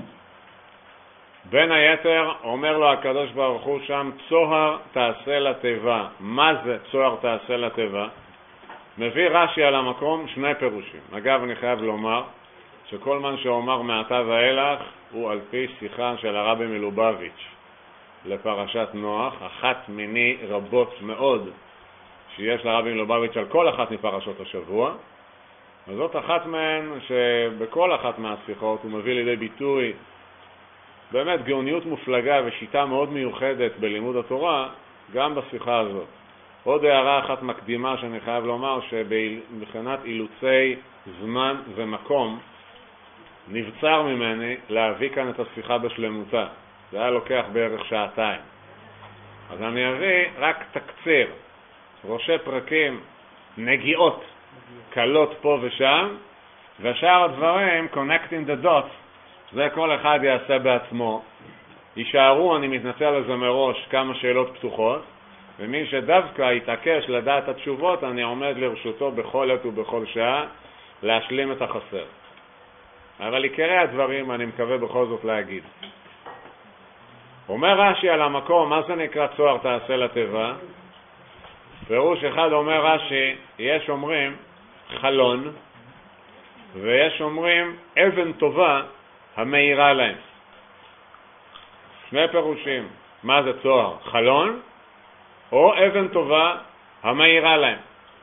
בין היתר אומר לו הקדוש ברוך הוא שם, צוהר תעשה לתיבה. מה זה צוהר תעשה לתיבה? מביא רש"י על המקום שני פירושים. אגב, אני חייב לומר שכל מה שאומר מעתה ואילך הוא על פי שיחה של הרבי מלובביץ' לפרשת נוח, אחת מיני רבות מאוד שיש לרבי מלובביץ' על כל אחת מפרשות השבוע, וזאת אחת מהן שבכל אחת מהשיחות הוא מביא לידי ביטוי באמת גאוניות מופלגה ושיטה מאוד מיוחדת בלימוד התורה, גם בשיחה הזאת. עוד הערה אחת מקדימה שאני חייב לומר, שבבחינת אילוצי זמן ומקום נבצר ממני להביא כאן את השיחה בשלמותה. זה היה לוקח בערך שעתיים. אז אני אביא רק תקציר, ראשי פרקים, נגיעות קלות פה ושם, ושאר הדברים, connecting the dots, זה כל אחד יעשה בעצמו. יישארו, אני מתנצל על זה מראש, כמה שאלות פתוחות, ומי שדווקא יתעקש לדעת התשובות, אני עומד לרשותו בכל עת ובכל שעה להשלים את החסר. אבל עיקרי הדברים אני מקווה בכל זאת להגיד. אומר רש"י על המקום, מה זה נקרא צוהר תעשה לתיבה? פירוש אחד אומר רש"י, יש אומרים חלון, ויש אומרים אבן טובה המאירה להם. שני פירושים, מה זה צוהר? חלון או אבן טובה המאירה להם.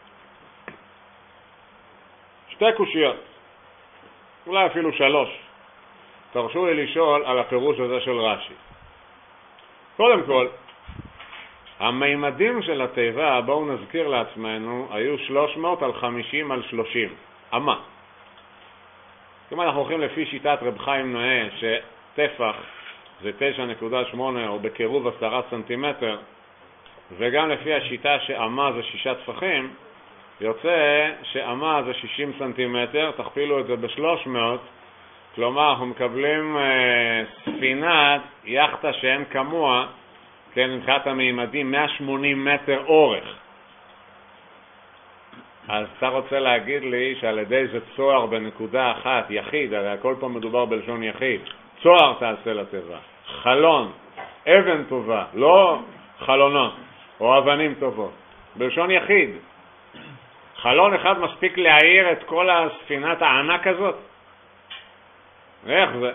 שתי קושיות, אולי אפילו שלוש. תרשו לי לשאול על הפירוש הזה של רש"י. קודם כל, המימדים של התיבה, בואו נזכיר לעצמנו, היו 300 על 50 על 30. אמה. אם אנחנו הולכים לפי שיטת רב חיים נועה, שטפח זה 9.8 או בקירוב 10 סנטימטר, וגם לפי השיטה שאמה זה 6 טפחים, יוצא שאמה זה 60 סנטימטר, תכפילו את זה ב-300, כלומר אנחנו מקבלים ספינת יחטה שאין כמוה, כן, מבחינת המימדים 180 מטר אורך. אז אתה רוצה להגיד לי שעל ידי זה צוהר בנקודה אחת, יחיד, הרי הכל פה מדובר בלשון יחיד, צוהר תעשה לתיבה, חלון, אבן טובה, לא חלונות או אבנים טובות, בלשון יחיד. חלון אחד מספיק להעיר את כל הספינת הענק הזאת? איך זה?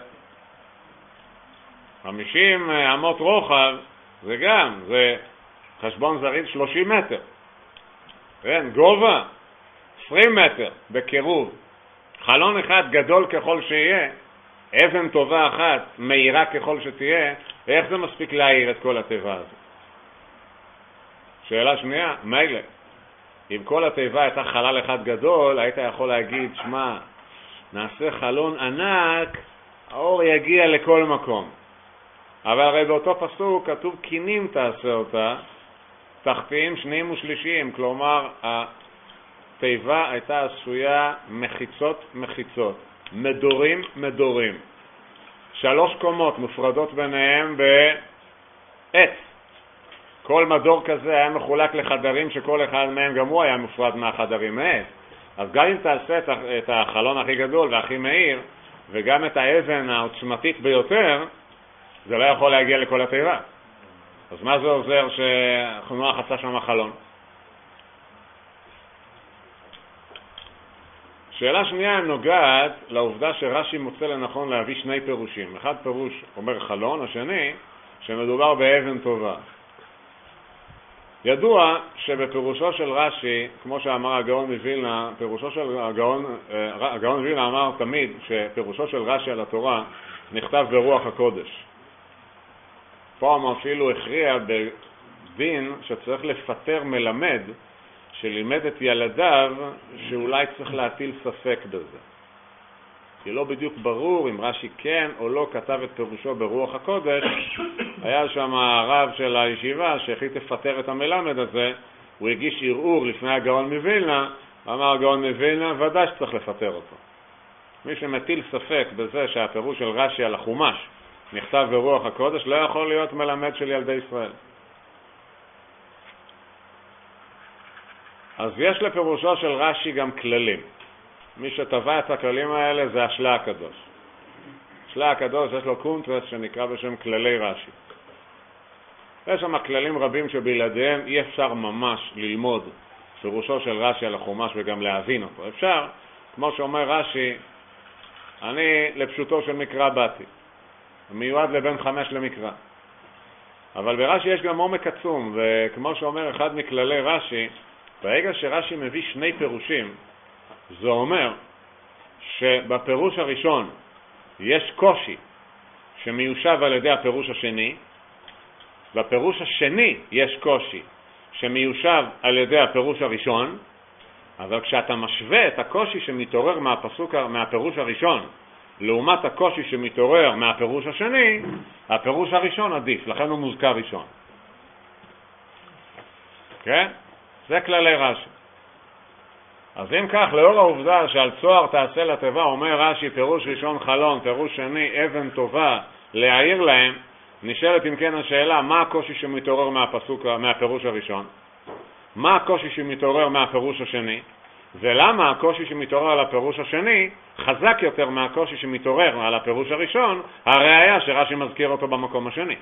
50 אמות רוחב, זה גם, זה חשבון זריז 30 מטר. כן, גובה 20 מטר בקירוב. חלון אחד גדול ככל שיהיה, אבן טובה אחת מהירה ככל שתהיה, איך זה מספיק להעיר את כל התיבה הזאת? שאלה שנייה, מילא. אם כל התיבה הייתה חלל אחד גדול, היית יכול להגיד, שמע, נעשה חלון ענק, האור יגיע לכל מקום. אבל הרי באותו פסוק כתוב, קינים תעשה אותה, תחתיים שניים ושלישיים, כלומר התיבה הייתה עשויה מחיצות, מדורים, 3 קומות מופרדות ביניהם בעץ. כל מדור כזה היה מחולק לחדרים שכל אחד מהם גם הוא היה מופרד מהחדרים מעץ. אז גם אם תעשה את החלון הכי גדול והכי מהיר וגם את האבן העוצמתית ביותר, זה לא יכול להגיע לכל התיבה. אז מה זה עוזר שחנוך עשה שם החלון? שאלה שנייה נוגעת לעובדה שרש"י מוצא לנכון להביא 2 פירושים. אחד פירוש אומר חלון, השני שמדובר באבן טובה. ידוע שבפירושו של רש"י, כמו שאמר הגאון מווילנה, הגאון מווילנה אמר תמיד שפירושו של רש"י על התורה נכתב ברוח הקודש. פעם אפילו הכריע בדין שצריך לפטר מלמד שלימד את ילדיו שאולי צריך להטיל ספק בזה. כי לא בדיוק ברור אם רש"י כן או לא כתב את פירושו ברוח הקודש. היה שם הרב של הישיבה שהחליט לפטר את המלמד הזה, הוא הגיש ערעור לפני הגאון מווילנה, אמר הגאון מווילנה ודאי שצריך לפטר אותו. מי שמטיל ספק בזה שהפירוש של רש"י על החומש נכתב ברוח הקודש לא יכול להיות מלמד של ילדי ישראל. אז יש לפירושו של רש"י גם כללים. מי שטבע את הכללים האלה זה השלה הקדוש. השלה הקדוש יש לו קונטרס שנקרא בשם כללי רש"י. יש שם כללים רבים שבלעדיהם אי אפשר ממש ללמוד פירושו של רש"י על החומש וגם להבין אותו. אפשר, כמו שאומר רש"י, אני לפשוטו של מקרא באתי, מיועד לבן 5 למקרא. אבל ברש"י יש גם עומק עצום, וכמו שאומר אחד מכללי רש"י, ברגע שרש"י מביא 2 פירושים, זה אומר שבפירוש הראשון יש קושי שמיושב על ידי הפירוש השני, בפירוש השני יש קושי שמיושב על ידי הפירוש הראשון, אבל כשאתה משווה את הקושי שמתעורר מהפירוש הראשון לעומת הקושי שמתעורר מהפירוש השני, הפירוש הראשון עדיף, לכן הוא מוזכר ראשון. כן? זה כללי רש"י. אז אם כך, לאור העובדה שעל צוהר תעשה לתיבה, אומר רש"י פירוש ראשון חלון, פירוש שני אבן טובה להעיר להם, נשאלת אם כן השאלה, מה הקושי שמתעורר מהפירוש הראשון? מה הקושי שמתעורר מהפירוש השני? ולמה הקושי שמתעורר על הפירוש השני חזק יותר מהקושי שמתעורר על הפירוש הראשון, הראיה שרש"י מזכיר אותו במקום השני.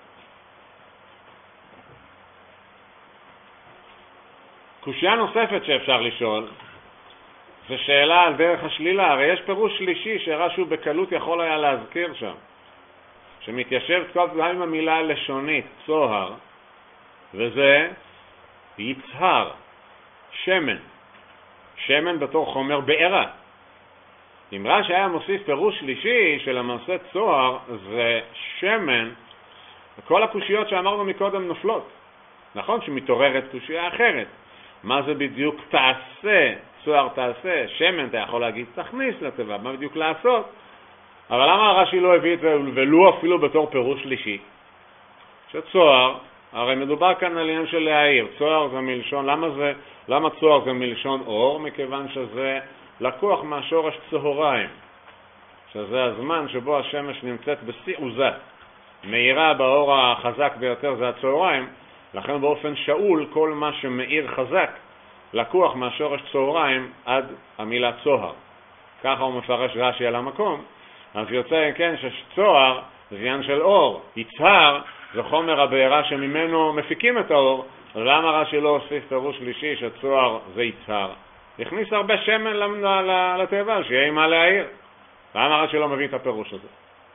קושיה נוספת שאפשר לשאול, זה שאלה על דרך השלילה. הרי יש פירוש שלישי שרש"י בקלות יכול היה להזכיר שם, שמתיישב גם עם המילה הלשונית, צוהר, וזה יצהר, שמן. שמן בתור חומר בעירה. אם רש"י היה מוסיף פירוש שלישי של המעשה צוהר, זה שמן, כל הקושיות שאמרנו מקודם נופלות. נכון שמתעוררת קושיה אחרת. מה זה בדיוק תעשה? צוהר תעשה, שמן אתה יכול להגיד תכניס לתיבה, מה בדיוק לעשות? אבל למה רש"י לא הביא את זה ולו אפילו בתור פירוש שלישי? שצוהר, הרי מדובר כאן על עניין של להעיר. צוהר זה מלשון, למה צוהר זה מלשון אור? מכיוון שזה לקוח מהשורש צהריים, שזה הזמן שבו השמש נמצאת בשיא עוזה, מאירה באור החזק ביותר זה הצהריים, לכן באופן שאול כל מה שמאיר חזק לקוח מהשורש צהריים עד המילה צוהר. ככה הוא מפרש רש"י על המקום. אז יוצא כן שצוהר זה עניין של אור, יצהר זה חומר הבעירה שממנו מפיקים את האור. למה רש"י לא הוסיף פירוש שלישי שצוהר זה יצהר? הכניס הרבה שמן לתיבה שיהיה מה להעיר. למה רש"י לא מביא את הפירוש הזה?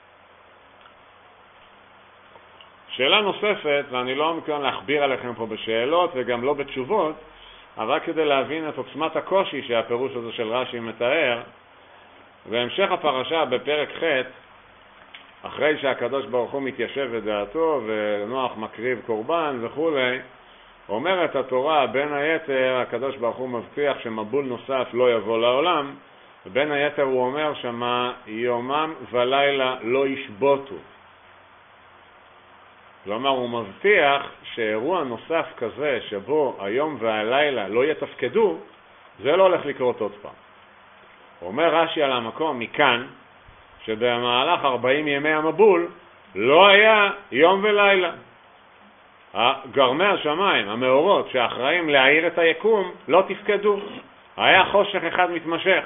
שאלה נוספת, ואני לא מתכוון להכביר עליכם פה בשאלות וגם לא בתשובות, אבל כדי להבין את עוצמת הקושי שהפירוש הזה של רש"י מתאר, בהמשך הפרשה בפרק ח', אחרי שהקדוש ברוך הוא מתיישב בדעתו ונוח מקריב קורבן וכו', אומרת התורה, בין היתר הקדוש ברוך הוא מבטיח שמבול נוסף לא יבוא לעולם, ובין היתר הוא אומר שמה יומם ולילה לא ישבותו. כלומר, הוא מבטיח שאירוע נוסף כזה, שבו היום והלילה לא יתפקדו, זה לא הולך לקרות עוד פעם. הוא אומר רש"י על המקום מכאן, שבמהלך 40 ימי המבול, לא היה יום ולילה. גרמי השמיים, המאורות שאחראים להאיר את היקום, לא תפקדו. היה חושך אחד מתמשך.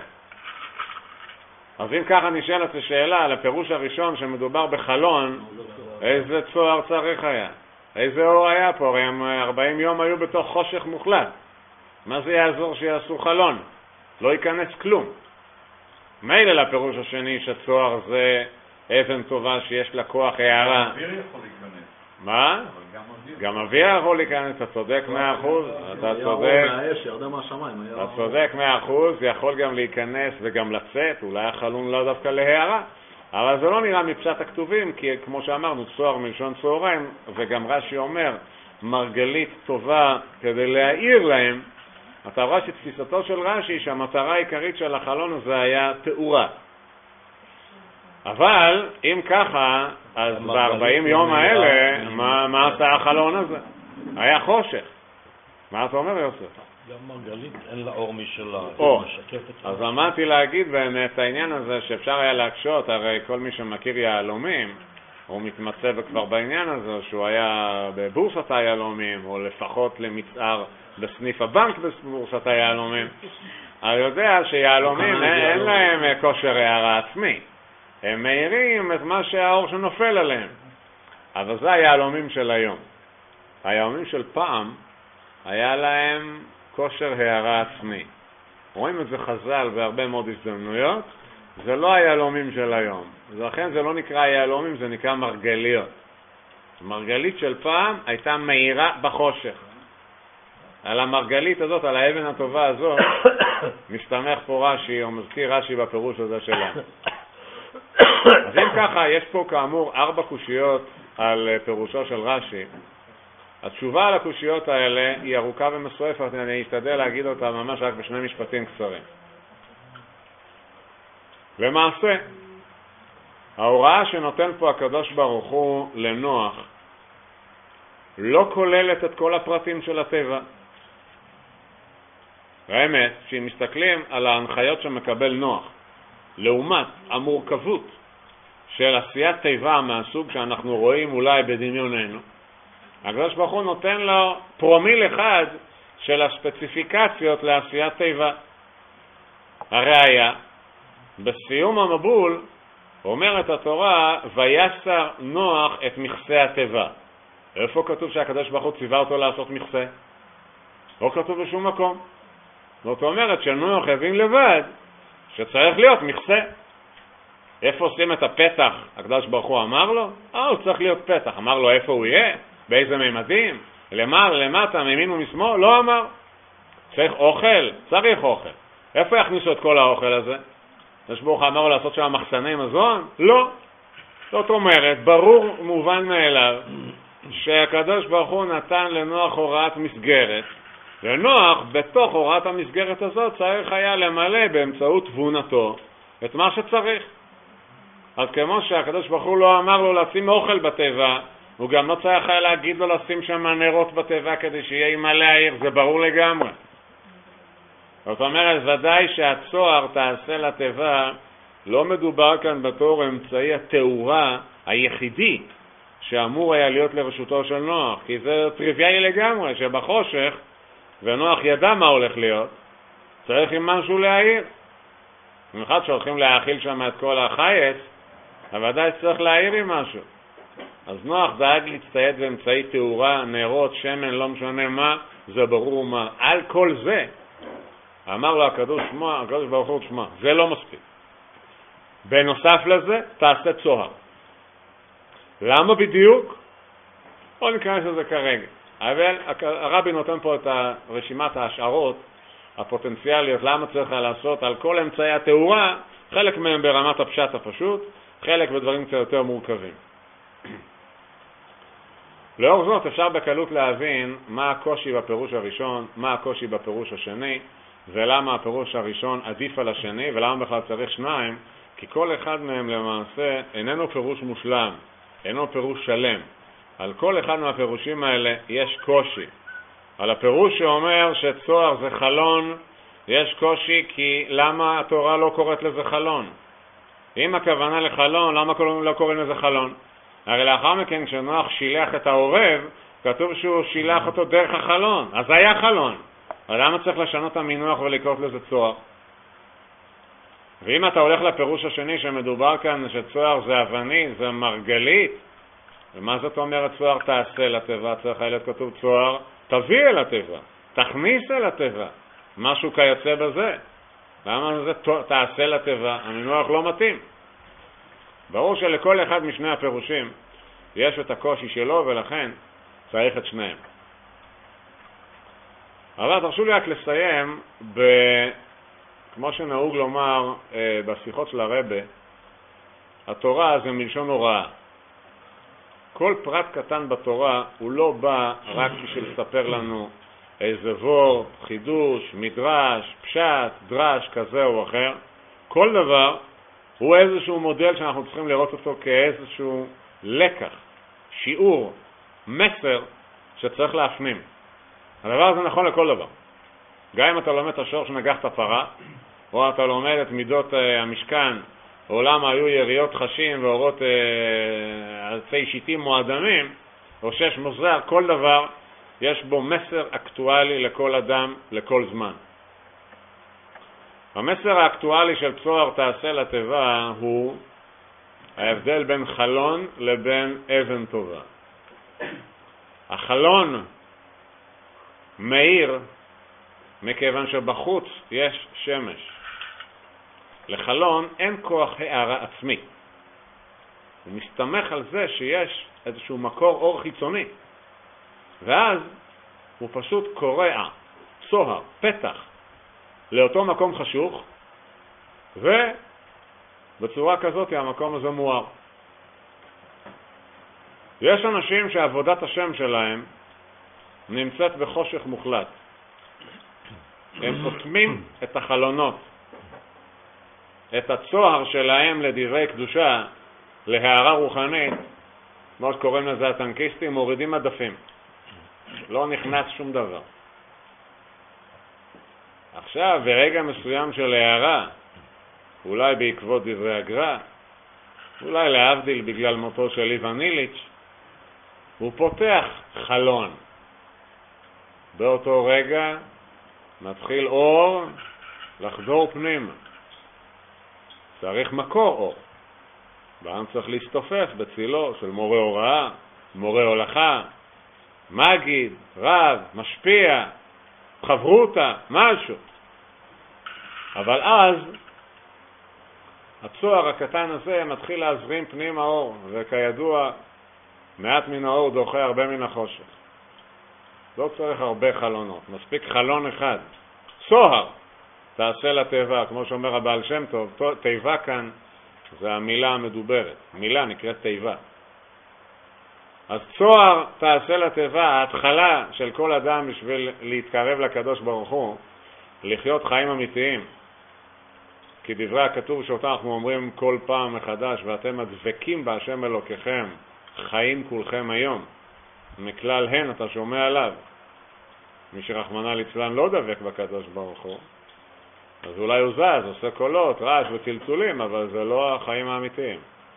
אז אם ככה נשאלת השאלה על הפירוש הראשון שמדובר בחלון, איזה צוהר צריך היה? איזה אור היה פה? הרי 40 יום היו בתוך חושך מוחלט. מה זה יעזור שיעשו חלון? לא ייכנס כלום. מילא לפירוש השני שצוהר זה אבן טובה שיש לה כוח הערה.
אוויר יכול להיכנס.
מה? גם אוויר יכול להיכנס, אתה צודק 100%, אתה צודק. אתה צודק 100%, זה יכול גם להיכנס וגם לצאת, אולי החלון לא דווקא להערה, אבל זה לא נראה מפשט הכתובים, כי כמו שאמרנו, צוהר מלשון צהריים, וגם רש"י אומר, מרגלית טובה כדי להאיר להם. אתה רואה שתפיסתו של רש"י שהמטרה העיקרית של החלון הזה היה תאורה. אבל אם ככה, אז ב-40 יום האלה, מה עשה החלון הזה? היה חושך. מה אתה אומר, יוסף?
גם מרגלית אין לה אור משלה.
אז אמרתי להגיד באמת העניין הזה שאפשר היה להקשות, הרי כל מי שמכיר יהלומים, הוא מתמצא כבר בעניין הזה, שהוא היה בבורסת היהלומים, או לפחות למצער בסניף הבנק בבורסת היהלומים. אני יודע שיהלומים אין להם כושר הערה עצמי. הם מאירים את מה שהאור שנופל עליהם. אבל זה היהלומים של היום. היהלומים של פעם היה להם כושר הערה עצמי. רואים את זה חז"ל בהרבה מאוד הזדמנויות. זה לא היהלומים של היום. ולכן זה לא נקרא יהלומים, זה נקרא מרגליות. מרגלית של פעם הייתה מאירה בחושך. על המרגלית הזאת, על האבן הטובה הזאת, מסתמך פה רש"י, או מזכיר רש"י בפירוש הזה שלנו. אז אם ככה, יש פה כאמור 4 קושיות על פירושו של רש"י. התשובה על הקושיות האלה היא ארוכה ומסועפת, אני אשתדל להגיד אותה ממש רק בשני משפטים קצרים. למעשה, ההוראה שנותן פה הקדוש ברוך הוא לנוח לא כוללת את כל הפרטים של הטבע. האמת, שאם מסתכלים על ההנחיות שמקבל נוח, לעומת המורכבות של עשיית טבע מהסוג שאנחנו רואים אולי בדמיוננו, הקדוש ברוך הוא נותן לו פרומיל אחד של הספציפיקציות לעשיית טבע. הראיה, בסיום המבול אומרת התורה, ויסר נוח את מכסה הטבע. איפה כתוב שהקדוש ברוך הוא ציווה אותו לעשות מכסה? לא כתוב בשום מקום. זאת אומרת שנוח הבין לבד שצריך להיות מכסה. איפה עושים את הפתח? הקדוש ברוך הוא אמר לו? הוא צריך להיות פתח. אמר לו איפה הוא יהיה? באיזה ממדים? למעלה, למטה, מימין ומשמאל? לא אמר. צריך אוכל? צריך אוכל. איפה יכניסו את כל האוכל הזה? הקדוש ברוך הוא אמר לו לעשות שם מחסני מזון? לא. זאת אומרת, ברור מובן מאליו שהקדוש ברוך הוא נתן לנוח הוראת מסגרת, ונוח בתוך הוראת המסגרת הזאת צריך היה למלא באמצעות תבונתו את מה שצריך. אז כמו שהקדוש ברוך הוא לא אמר לו לשים אוכל בטבע, הוא גם לא צריך היה להגיד לו לשים שם נרות בטבע כדי שיהיה מלא העיר, זה ברור לגמרי. זאת אומרת, ודאי שהצוהר תעשה לטבע, לא מדובר כאן בתור אמצעי התאורה היחידי שאמור היה להיות לרשותו של נוח, כי זה טריוויאלי לגמרי שבחושך, ונוח ידע מה הולך להיות, צריך עם משהו להעיר. במיוחד שהולכים להאכיל שם את כל החייץ, אבל ודאי צריך להעיר עם משהו. אז נוח דאג להצטייד באמצעי תאורה, נרות, שמן, לא משנה מה, זה ברור מה. על כל זה אמר לו הקדוש ברוך הוא, שמע, זה לא מספיק. בנוסף לזה, תעשה צוהר. למה בדיוק? בוא ניכנס לזה כרגע. אבל הרבי נותן פה את רשימת ההשערות הפוטנציאליות, למה צריך לעשות על כל אמצעי התאורה, חלק מהם ברמת הפשט הפשוט, חלק בדברים קצת יותר מורכבים. לאור זאת אפשר בקלות להבין מה הקושי בפירוש הראשון, מה הקושי בפירוש השני, ולמה הפירוש הראשון עדיף על השני, ולמה בכלל צריך שניים, כי כל אחד מהם למעשה איננו פירוש מושלם, אינו פירוש שלם. על כל אחד מהפירושים האלה יש קושי. על הפירוש שאומר שצוהר זה חלון, יש קושי, כי למה התורה לא קוראת לזה חלון? אם הכוונה לחלון, למה לא קוראים לזה חלון? הרי לאחר מכן כשנוח שילח את העורב, כתוב שהוא שילח אותו דרך החלון, אז היה חלון. אז למה צריך לשנות את המינוח ולקרוא לזה צוהר? ואם אתה הולך לפירוש השני שמדובר כאן שצוהר זה אבני, זה מרגלית, ומה זאת אומרת צוהר תעשה לטבע? צריך להיות כתוב צוהר תביא אל הטבע, תכניס אל הטבע, משהו כיוצא בזה. למה זה תעשה לטבע? המינוח לא מתאים. ברור שלכל אחד משני הפירושים יש את הקושי שלו, ולכן צריך את שניהם. אבל תרשו לי רק לסיים כמו שנהוג לומר בשיחות של הרבי, התורה זה מלשון הוראה. כל פרט קטן בתורה הוא לא בא רק בשביל לספר לנו איזה וור, חידוש, מדרש, פשט, דרש כזה או אחר. כל דבר הוא איזשהו מודל שאנחנו צריכים לראות אותו כאיזשהו לקח, שיעור, מסר שצריך להפנים. הדבר הזה נכון לכל דבר. גם אם אתה לומד את השור שנגח את הפרה, או אתה לומד את מידות המשכן, או למה היו יריות חשים ואורות עצי שיטים מועדמים, או שש מוזר, כל דבר יש בו מסר אקטואלי לכל אדם, לכל זמן. המסר האקטואלי של צוהר תעשה לטבע הוא ההבדל בין חלון לבין אבן טובה. החלון מאיר מכיוון שבחוץ יש שמש. לחלון אין כוח הערה עצמי. הוא מסתמך על זה שיש איזשהו מקור אור חיצוני. ואז הוא פשוט קורע, צוהר, פתח, לאותו מקום חשוך, ובצורה כזאת המקום הזה מואר. יש אנשים שעבודת השם שלהם נמצאת בחושך מוחלט. הם אוטמים את החלונות, את הצוהר שלהם לדברי קדושה, להערה רוחנית, כמו שקוראים לזה הטנקיסטים, מורידים עדפים. לא נכנס שום דבר. עכשיו, ברגע מסוים של הערה, אולי בעקבות דברי הגר"א, אולי להבדיל בגלל מותו של איוון איליץ', הוא פותח חלון. באותו רגע מתחיל אור לחדור פנימה. צריך מקור אור. בעם צריך להסתופף בצילו של מורה הוראה, מורה הולכה, מגיד, רב, משפיע, חברותה, משהו. אבל אז הצוהר הקטן הזה מתחיל להזרים פנים האור, וכידוע מעט מן האור דוחה הרבה מן החושך. לא צריך הרבה חלונות, מספיק חלון אחד. צוהר תעשה לטבע, כמו שאומר הבעל שם טוב, טבע כאן זה המילה המדוברת, מילה נקראת טבע. אז צוהר תעשה לטבע, ההתחלה של כל אדם בשביל להתקרב לקדוש ברוך הוא, לחיות חיים אמיתיים. כי דברי הכתוב שאותם אנחנו אומרים כל פעם מחדש, ואתם הדבקים בהשם אלוקיכם, חיים כולכם היום. מכלל הן אתה שומע עליו. מי שרחמנא ליצלן לא דבק בקדוש ברוך הוא, אז אולי הוא זז, עושה קולות, רעש וצלצולים, אבל זה לא החיים האמיתיים.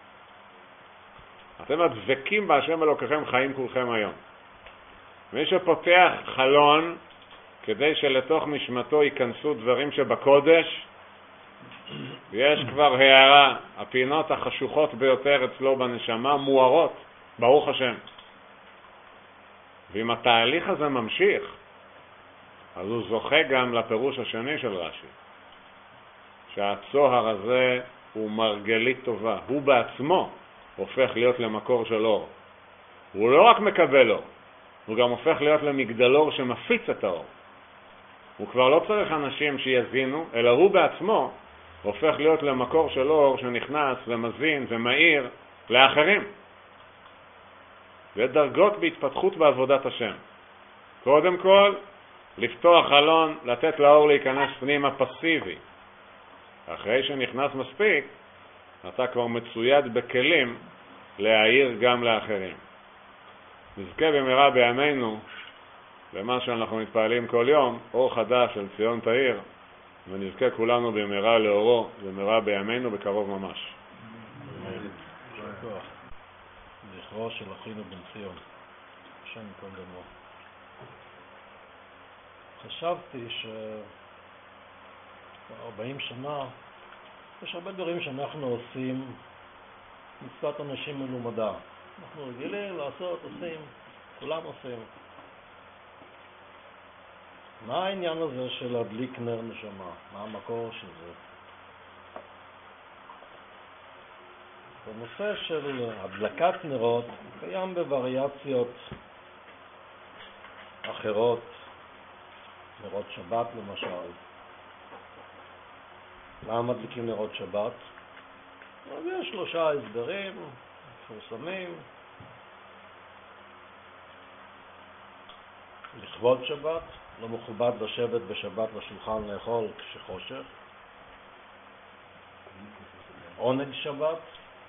אתם הדבקים בהשם אלוקיכם, חיים כולכם היום. מי שפותח חלון כדי שלתוך נשמתו ייכנסו דברים שבקודש, יש כבר הערה, הפינות החשוכות ביותר אצלו בנשמה מוארות, ברוך השם. ואם התהליך הזה ממשיך, אז הוא זוכה גם לפירוש השני של רש"י, שהצוהר הזה הוא מרגלית טובה, הוא בעצמו הופך להיות למקור של אור. הוא לא רק מקבל אור, הוא גם הופך להיות למגדלור שמפיץ את האור. הוא כבר לא צריך אנשים שיזינו, אלא הוא בעצמו הופך להיות למקור של אור שנכנס ומזין ומאיר לאחרים. זה דרגות בהתפתחות בעבודת השם. קודם כל, לפתוח חלון, לתת לאור להיכנס פנימה פסיבי. אחרי שנכנס מספיק, אתה כבר מצויד בכלים להאיר גם לאחרים. נזכה במהרה בימינו למה שאנחנו מתפעלים כל יום, אור חדש של ציון תאיר, ונזכה כולנו במהרה לאורו, במהרה בימינו בקרוב ממש.
זכרו של אחינו בן ציון, השם ייקום דמו. חשבתי ש40 שנה יש הרבה דברים שאנחנו עושים מצוות אנשים מלומדה. אנחנו רגילים לעשות, עושים, כולם עושים. מה העניין הזה של להדליק נר נשמה? מה המקור של זה? הנושא של הדלקת נרות קיים בווריאציות אחרות, נרות שבת למשל. למה מדליקים נרות שבת? אז יש 3 הסברים מפורסמים. לכבוד שבת, לא מכובד לשבת בשבת לשולחן לאכול כשחושך. עונג שבת,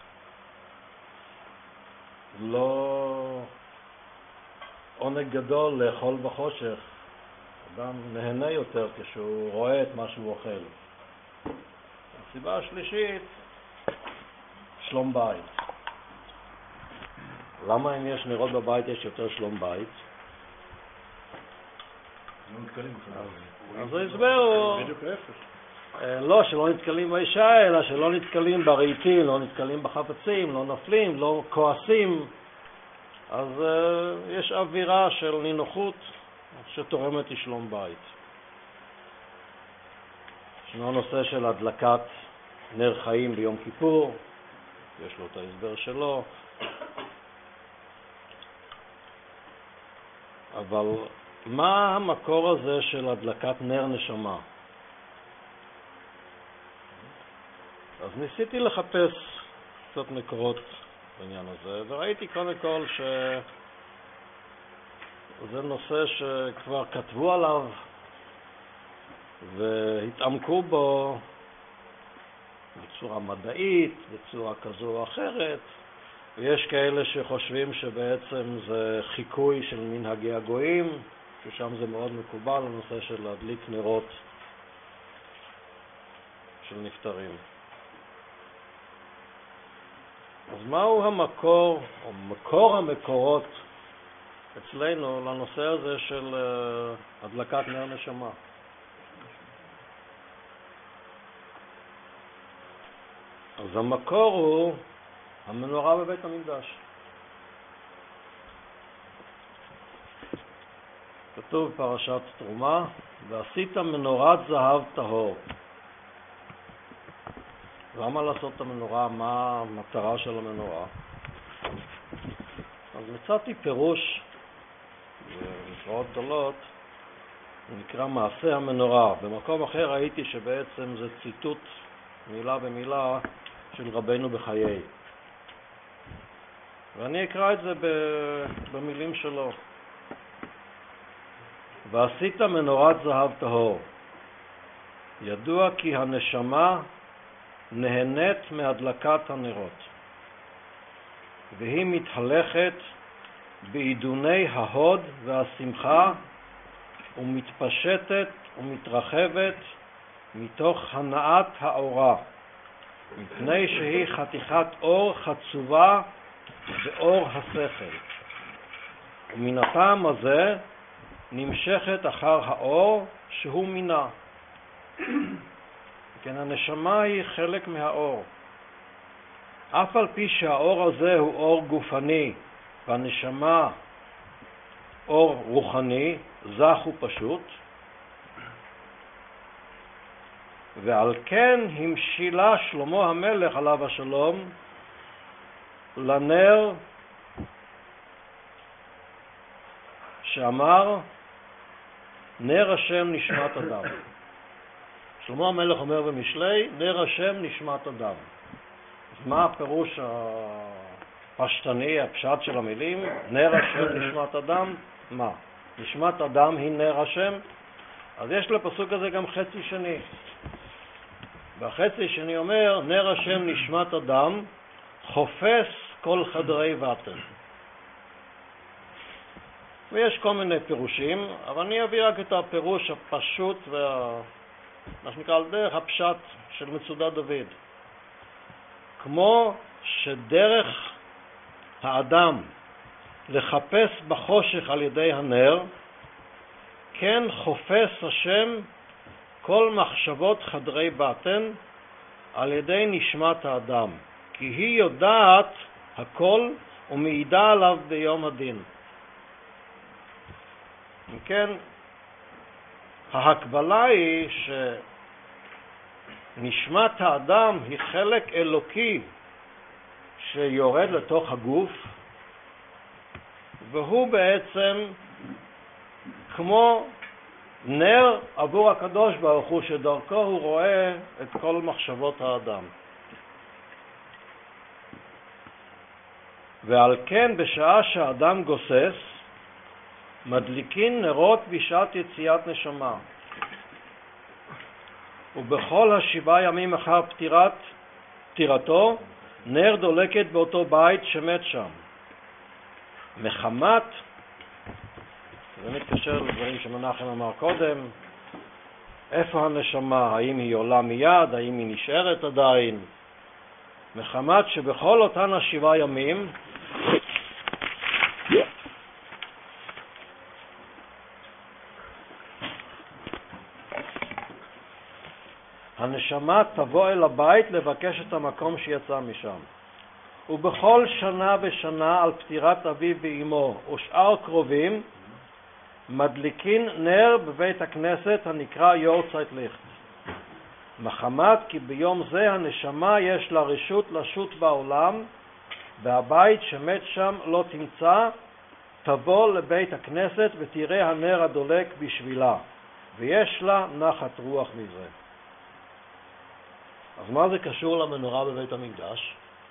לא עונג גדול לאכול בחושך. אדם נהנה יותר כשהוא רואה את מה שהוא אוכל. הסיבה השלישית, שלום בית. למה אם יש נרות בבית יש יותר שלום בית?
לא נתקלים בכלל.
אז ההסבר הוא...
בדיוק להפך.
לא, שלא נתקלים באישה, אלא שלא נתקלים ברהיטים, לא נתקלים בחפצים, לא נפלים, לא כועסים. אז יש אווירה של נינוחות שתורמת לשלום בית. ישנו נושא של הדלקת נר חיים ביום כיפור, יש לו את ההסבר שלו. אבל מה המקור הזה של הדלקת נר נשמה? אז ניסיתי לחפש קצת מקורות בעניין הזה, וראיתי קודם כל שזה נושא שכבר כתבו עליו והתעמקו בו בצורה מדעית, בצורה כזו או אחרת, ויש כאלה שחושבים שבעצם זה חיקוי של מנהגי הגויים, ששם זה מאוד מקובל, הנושא של להדליק נרות של נפטרים. אז מהו המקור, או מקור המקורות אצלנו לנושא הזה של הדלקת נר נשמה? אז המקור הוא המנורה בבית המקדש. כתוב בפרשת תרומה, ועשית מנורת זהב טהור. למה לעשות את המנורה? מה המטרה של המנורה? אז מצאתי פירוש במקורות גדולות, נקרא מעשה המנורה. במקום אחר ראיתי שבעצם זה ציטוט מילה במילה של רבנו בחיי. ואני אקרא את זה במילים שלו. ועשית מנורת זהב טהור. ידוע כי הנשמה נהנית מהדלקת הנרות, והיא מתהלכת בעידוני ההוד והשמחה, ומתפשטת ומתרחבת מתוך הנעת האורה, מפני שהיא חתיכת אור חצובה באור השכל. ומן הטעם הזה נמשכת אחר האור שהוא מינה. כן, הנשמה היא חלק מהאור. אף על פי שהאור הזה הוא אור גופני והנשמה אור רוחני, זך ופשוט, ועל כן המשילה שלמה המלך עליו השלום לנר שאמר נר השם נשמת אדם. שלמה המלך אומר במשלי, נר השם נשמת אדם. אז מה הפירוש הפשטני, הפשט של המילים? נר השם נשמת אדם, מה? נשמת אדם היא נר השם? אז יש לפסוק הזה גם חצי שני. בחצי שני אומר, נר השם נשמת אדם, חופש כל חדרי וטן. ויש כל מיני פירושים, אבל אני אביא רק את הפירוש הפשוט מה שנקרא על דרך הפשט של מצודת דוד. כמו שדרך האדם לחפש בחושך על ידי הנר, כן חופש השם כל מחשבות חדרי בטן על ידי נשמת האדם, כי היא יודעת הכל ומעידה עליו ביום הדין. כן, ההקבלה היא שנשמת האדם היא חלק אלוקי שיורד לתוך הגוף, והוא בעצם כמו נר עבור הקדוש ברוך הוא, שדרכו הוא רואה את כל מחשבות האדם. ועל כן בשעה שהאדם גוסס, מדליקין נרות בשעת יציאת נשמה. ובכל השבעה ימים אחר פטירתו, נר דולקת באותו בית שמת שם. מחמת, זה מתקשר לדברים שמנחם אמר קודם, איפה הנשמה? האם היא עולה מיד? האם היא נשארת עדיין? מחמת שבכל אותן השבעה ימים הנשמה תבוא אל הבית לבקש את המקום שיצא משם. ובכל שנה ושנה על פטירת אביו ואמו ושאר קרובים מדליקין נר בבית הכנסת הנקרא יורצייט ליכט. מחמת כי ביום זה הנשמה יש לה רשות לשוט בעולם, והבית שמת שם לא תמצא, תבוא לבית הכנסת ותראה הנר הדולק בשבילה, ויש לה נחת רוח מזה. אז מה זה קשור למנורה בבית המקדש?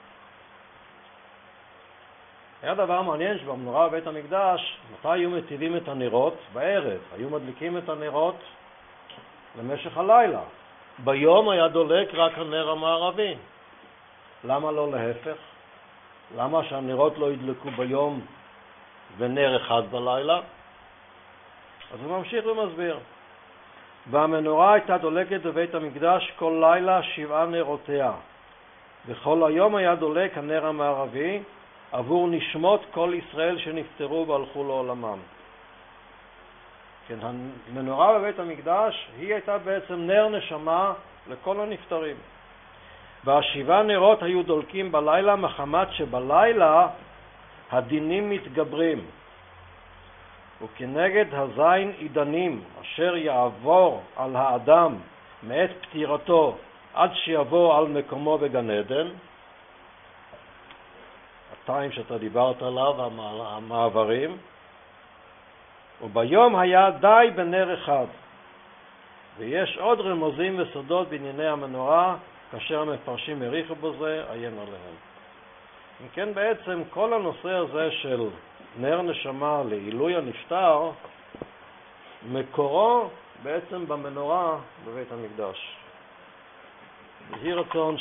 היה דבר מעניין שבמנורה בבית המקדש, מתי היו מטילים את הנרות? בערב. היו מדליקים את הנרות למשך הלילה. ביום היה דולק רק הנר המערבי. למה לא להפך? למה שהנרות לא ידלקו ביום ונר אחד בלילה? אז הוא ממשיך ומסביר. והמנורה הייתה דולקת בבית המקדש כל לילה 7 נרותיה. וכל היום היה דולק הנר המערבי עבור נשמות כל ישראל שנפטרו והלכו לעולמם. כן, המנורה בבית המקדש היא הייתה בעצם נר נשמה לכל הנפטרים. וה7 נרות היו דולקים בלילה מחמת שבלילה הדינים מתגברים. וכנגד הזין עידנים אשר יעבור על האדם מעת פטירתו עד שיבוא על מקומו בגן עדן, הטיים שאתה דיברת עליו, המעברים, וביום היה די בנר אחד. ויש עוד רמוזים וסודות בענייני המנורה, כאשר המפרשים הריחו בזה, עיין עליהם. אם כן, בעצם כל הנושא הזה של נר נשמה לעילוי הנפטר, מקורו בעצם במנורה בבית המקדש. יהי רצון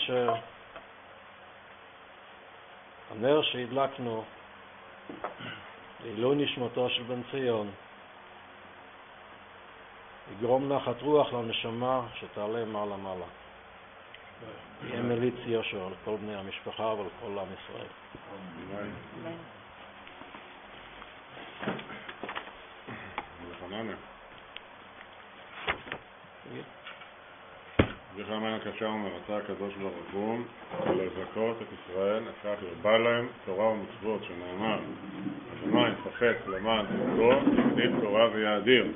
שהנר שהדלקנו לעילוי נשמתו של בן ציון יגרום נחת רוח לנשמה שתעלה מעלה מעלה. יהיה מליץ יושר לכל בני המשפחה ולכל עם ישראל.
וחנן קשר ומרצה הקדוש ברוך הוא ולזכות את ישראל לכך ירבה להם תורה ומצוות, שנאמר אדוני ישחק למען תורתו ידיד תורה ויאדיר.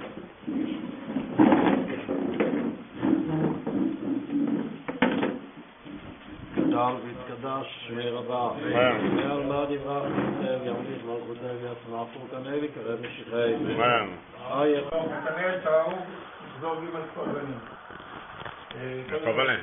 גדל והתקדש שמי רבה ועל מה דברך כותב ימליך מלכותיו יצמח פורקני וקרב משיחי
אמן.
נתנאל תאו לחזור בלי מלכותנים
מקבלים.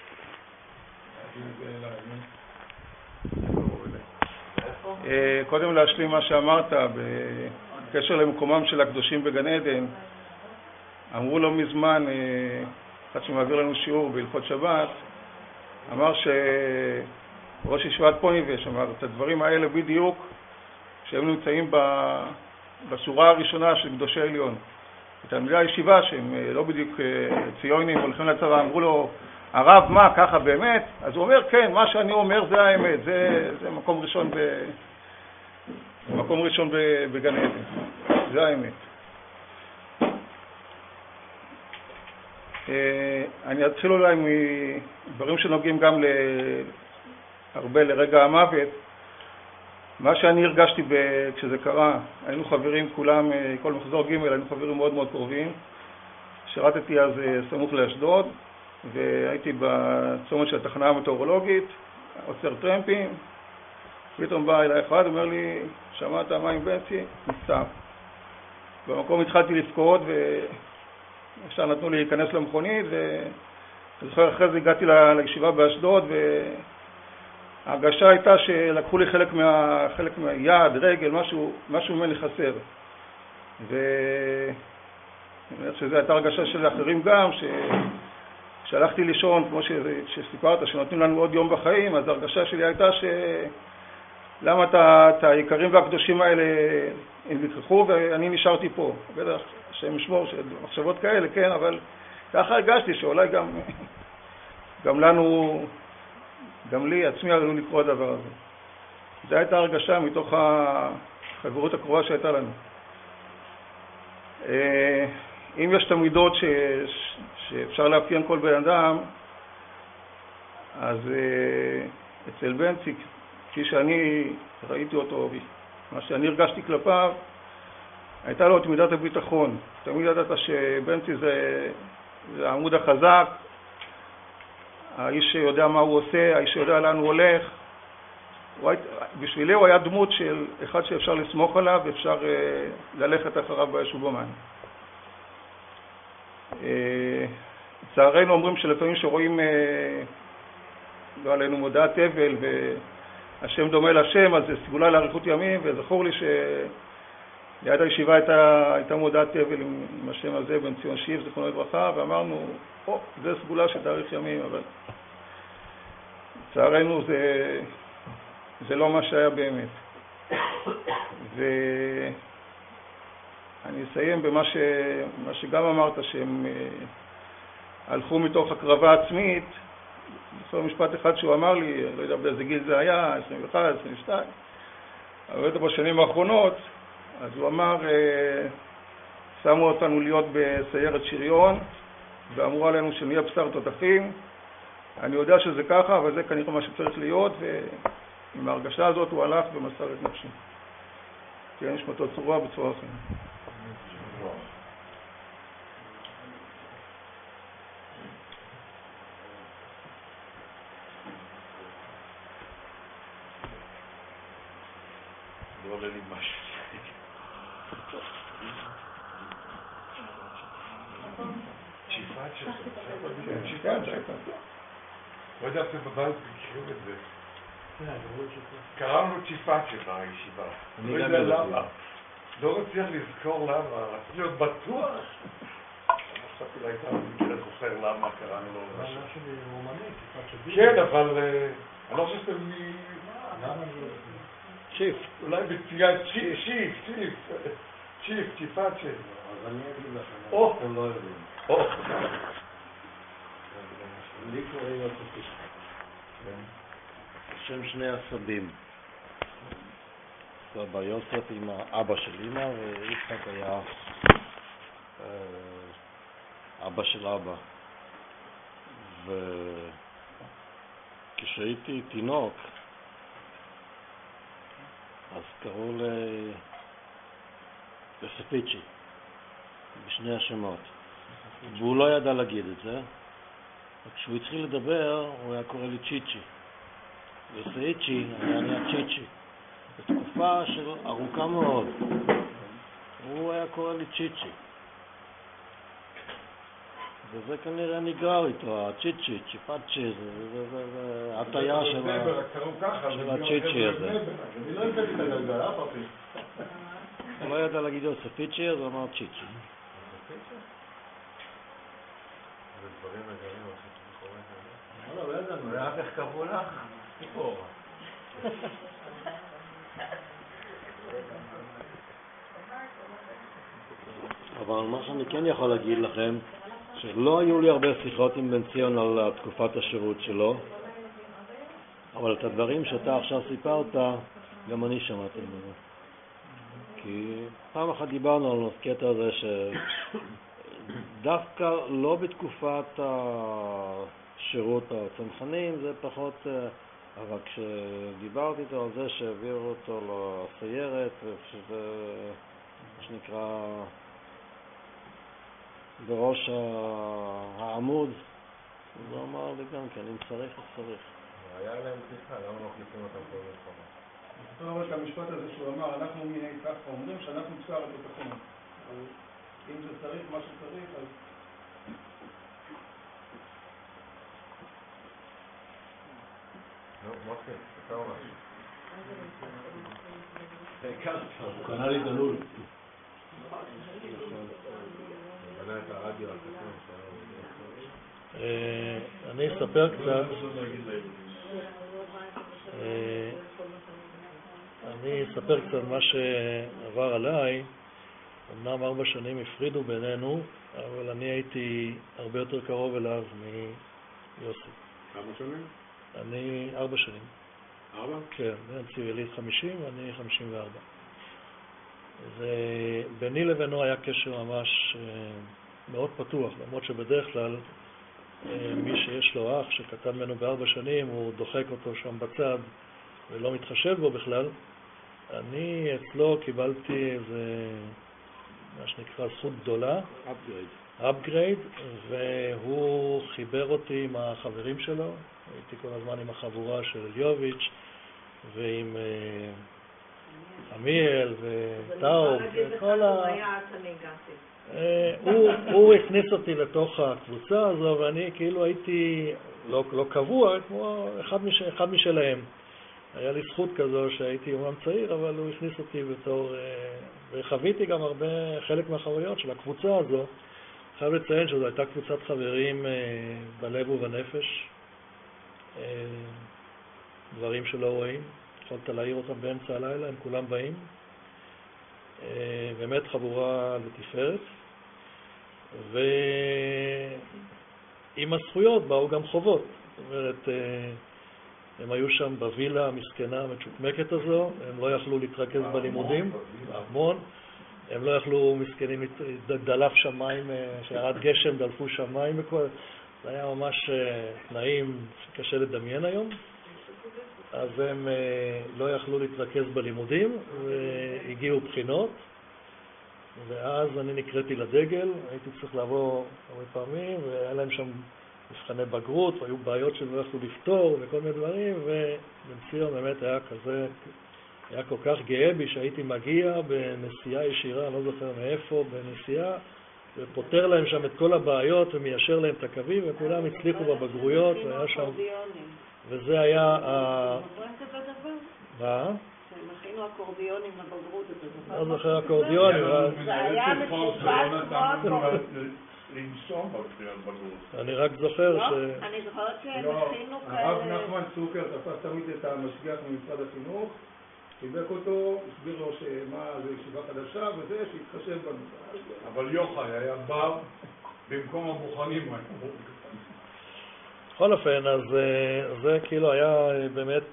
קודם להשלים מה שאמרת בקשר למקומם של הקדושים בגן עדן. אמרו לא מזמן, אחד שמעביר לנו שיעור בהלכות שבת, אמר שראש ישיבת פוניבז' אמר את הדברים האלה בדיוק כשהם נמצאים בשורה הראשונה של קדושי עליון. תלמידי הישיבה שהם לא בדיוק ציונים הולכים לצבא, אמרו לו, הרב, מה, ככה באמת? אז הוא אומר, כן, מה שאני אומר זה האמת, זה מקום ראשון בגן עדן, זה האמת. אני אתחיל אולי מדברים שנוגעים גם הרבה לרגע המוות. מה שאני הרגשתי כשזה קרה, היינו חברים כולם, כל מחזור ג' היינו חברים מאוד מאוד קרובים. שירתתי אז סמוך לאשדוד, והייתי בצומת של התחנה המטאורולוגית, עוצר טרמפים. פתאום בא אליי אחד, אומר לי, שמעת מה עם בנצי? נפטר. במקום התחלתי לפקוד, ועכשיו נתנו לי להיכנס למכונית, וזוכר אחרי זה הגעתי לישיבה באשדוד, ההרגשה הייתה שלקחו לי חלק מהיד, רגל, משהו ממני חסר. ואני חושב שזו הייתה הרגשה של אחרים גם, כשהלכתי לישון, כמו שסיפרת, שנותנים לנו עוד יום בחיים, אז ההרגשה שלי הייתה למה את היקרים והקדושים האלה הם לקחו ואני נשארתי פה. בטח שהם ישמור, מחשבות כאלה, כן, אבל ככה הרגשתי שאולי גם לנו, גם לי עצמי עלינו לקרוא הדבר הזה. זו הייתה הרגשה מתוך החברות הקרובה שהייתה לנו. אם יש תמידות שאפשר להפיין כל בן אדם, אז אצל בנצי, כפי שאני ראיתי אותו, מה שאני הרגשתי כלפיו, הייתה לו את מידת הביטחון. תמיד ידעת שבנצי זה העמוד החזק, האיש שיודע מה הוא עושה, האיש שיודע לאן הוא הולך. בשבילי הוא היה דמות של אחד שאפשר לסמוך עליו ואפשר ללכת אחריו באש ובמים. לצערנו אומרים שלפעמים שרואים לא עלינו מודעת אבל והשם דומה לשם, אז זה סגולה לאריכות ימים, וזכור לי שליד הישיבה הייתה מודעת אבל עם השם הזה, בן ציון שיב, זכרונו לברכה, ואמרנו, זה סגולה שתאריך ימים, אבל לצערנו זה לא מה שהיה באמת. ואני אסיים במה שגם אמרת, שהם הלכו מתוך הקרבה עצמית. זוכר משפט אחד שהוא אמר לי, לא יודע באיזה גיל זה היה, 21, 22, אבל בשנים האחרונות, אז הוא אמר, שמו אותנו להיות בסיירת שריון, ואמרו עלינו שנהיה בשר תותחים. אני יודע שזה ככה, אבל זה כנראה מה שצריך להיות, ועם ההרגשה הזאת הוא הלך ומסר את נפשי. כן, נשמתו צרורה בצורה אחרת.
לא עולה לי משהו. לא יודע אם בבית מכירים את זה. קראנו צ'יפאצ'ה מהישיבה. לא יודע למה. לא מצליח לזכור למה. רציתי להיות בטוח. חשבתי לה הייתה במקרה זוכר למה קראנו לו משהו. כן, אבל אני לא חושב שאתם
צ'יף.
אולי בצייה צ'יף, צ'יפאצ'ה.
אז אני אגיד לכם, אתם לא יודעים. לי קוראים לצפיש.
שם שני הסבים. סבא יוסף עם האבא של אמא, ויצחק היה אבא של אבא. וכשהייתי תינוק, אז קראו לספיצ'י, בשני השמות. והוא לא ידע להגיד את זה. וכשהוא התחיל לדבר, הוא היה קורא לי צ'יצ'י. וסאיצ'י היה נהיה צ'יצ'י. בתקופה של ארוכה מאוד, הוא היה קורא לי צ'יצ'י. וזה כנראה נגרר איתו, הצ'יצ'י, צ'יפאצ'י, זה הטיה של הצ'יצ'י הזה.
אני לא הבאתי את הגלגל, אף פעם.
הוא לא ידע להגיד לו ספיצ'י, אז הוא אמר צ'יצ'י.
זה דברים מגרים,
לא ידענו, רק איך קראו לך? סיפור.
אבל מה שאני כן יכול להגיד לכם, שלא היו לי הרבה שיחות עם בן ציון על תקופת השירות שלו, אבל את הדברים שאתה עכשיו סיפרת, גם אני שמעתי ממנו. כי פעם אחת דיברנו על הקטע הזה שדווקא לא בתקופת השירות הצנחנים, זה פחות, אבל כשדיברתי איתו על זה שהעבירו אותו לסיירת, ושזה מה שנקרא בראש העמוד, הוא אמר לי גם כן, אם צריך, אז צריך.
היה להם שיחה, למה לא מחליפים אותם כל מלחמה?
זאת אומרת שהמשפט הזה שהוא אמר, אנחנו ככה אומרים שאנחנו צער את התחום. אם זה צריך, מה שצריך, אז...
נו, מוסי, אתה אומר.
הוא קנה לי בלול.
בנה את הרדיו הקטן.
אני אספר קצת. אני אספר קצת מה שעבר עליי. אמנם 4 שנים הפרידו בינינו, אבל אני הייתי הרבה יותר קרוב אליו מיוסי.
כמה שנים?
אני 4 שנים.
4?
כן, בן ציון 50 ואני 54. וביני לבינו היה קשר ממש מאוד פתוח, למרות שבדרך כלל מי שיש לו אח שקטן ממנו ב4 שנים, הוא דוחק אותו שם בצד ולא מתחשב בו בכלל. אני אצלו קיבלתי איזה, מה שנקרא, זכות גדולה, upgrade, והוא חיבר אותי עם החברים שלו. הייתי כל הזמן עם החבורה של אליוביץ' ועם עמיאל וטאו וכל הוא הכניס אותי לתוך הקבוצה הזו, ואני כאילו הייתי לא קבוע, כמו אחד משלהם. היה לי זכות כזו שהייתי אומנם צעיר, אבל הוא הכניס אותי בתור... וחוויתי גם הרבה, חלק מהחוויות של הקבוצה הזו. חייב לציין שזו הייתה קבוצת חברים בלב ובנפש. דברים שלא רואים. יכולת להעיר אותם באמצע הלילה, הם כולם באים. באמת חבורה לתפארת. ועם הזכויות באו גם חובות. זאת אומרת, הם היו שם בווילה המסכנה המצ'וקמקת הזו, הם לא יכלו להתרכז בלימודים, המון. הם לא יכלו, מסכנים, דלף שם מים, שירד גשם, דלפו שם מים וכל... זה היה ממש תנאים שקשה לדמיין היום. אז הם לא יכלו להתרכז בלימודים, והגיעו בחינות. ואז אני נקראתי לדגל, הייתי צריך לעבור הרבה פעמים, והיה להם שם מבחני בגרות, והיו בעיות שהם לא יכלו לפתור וכל מיני דברים, ובן ציון באמת היה כזה, היה כל כך גאה בי שהייתי מגיע בנסיעה ישירה, אני לא זוכר מאיפה, בנסיעה, ופותר להם שם את כל הבעיות ומיישר להם את הקווים, וכולם הצליחו בבגרויות, והיה שם... וזה היה... מה?
מכינו אקורדיונים לבגרות, אתה זוכר?
לא זוכר אקורדיונים,
זה היה מצופה כמו...
לנסום בבחינת בגרות.
אני רק זוכר ש...
אני זוכרת שהם הכינו כאלה...
הרב נחמן צוקר תפס תמיד את המשגיח ממשרד החינוך, חיבק אותו, הסביר לו שמה זה ישיבה חדשה וזה, שהתחשב בנו.
אבל יוחאי היה בא במקום הבוחנים.
בכל אופן, אז זה כאילו היה באמת,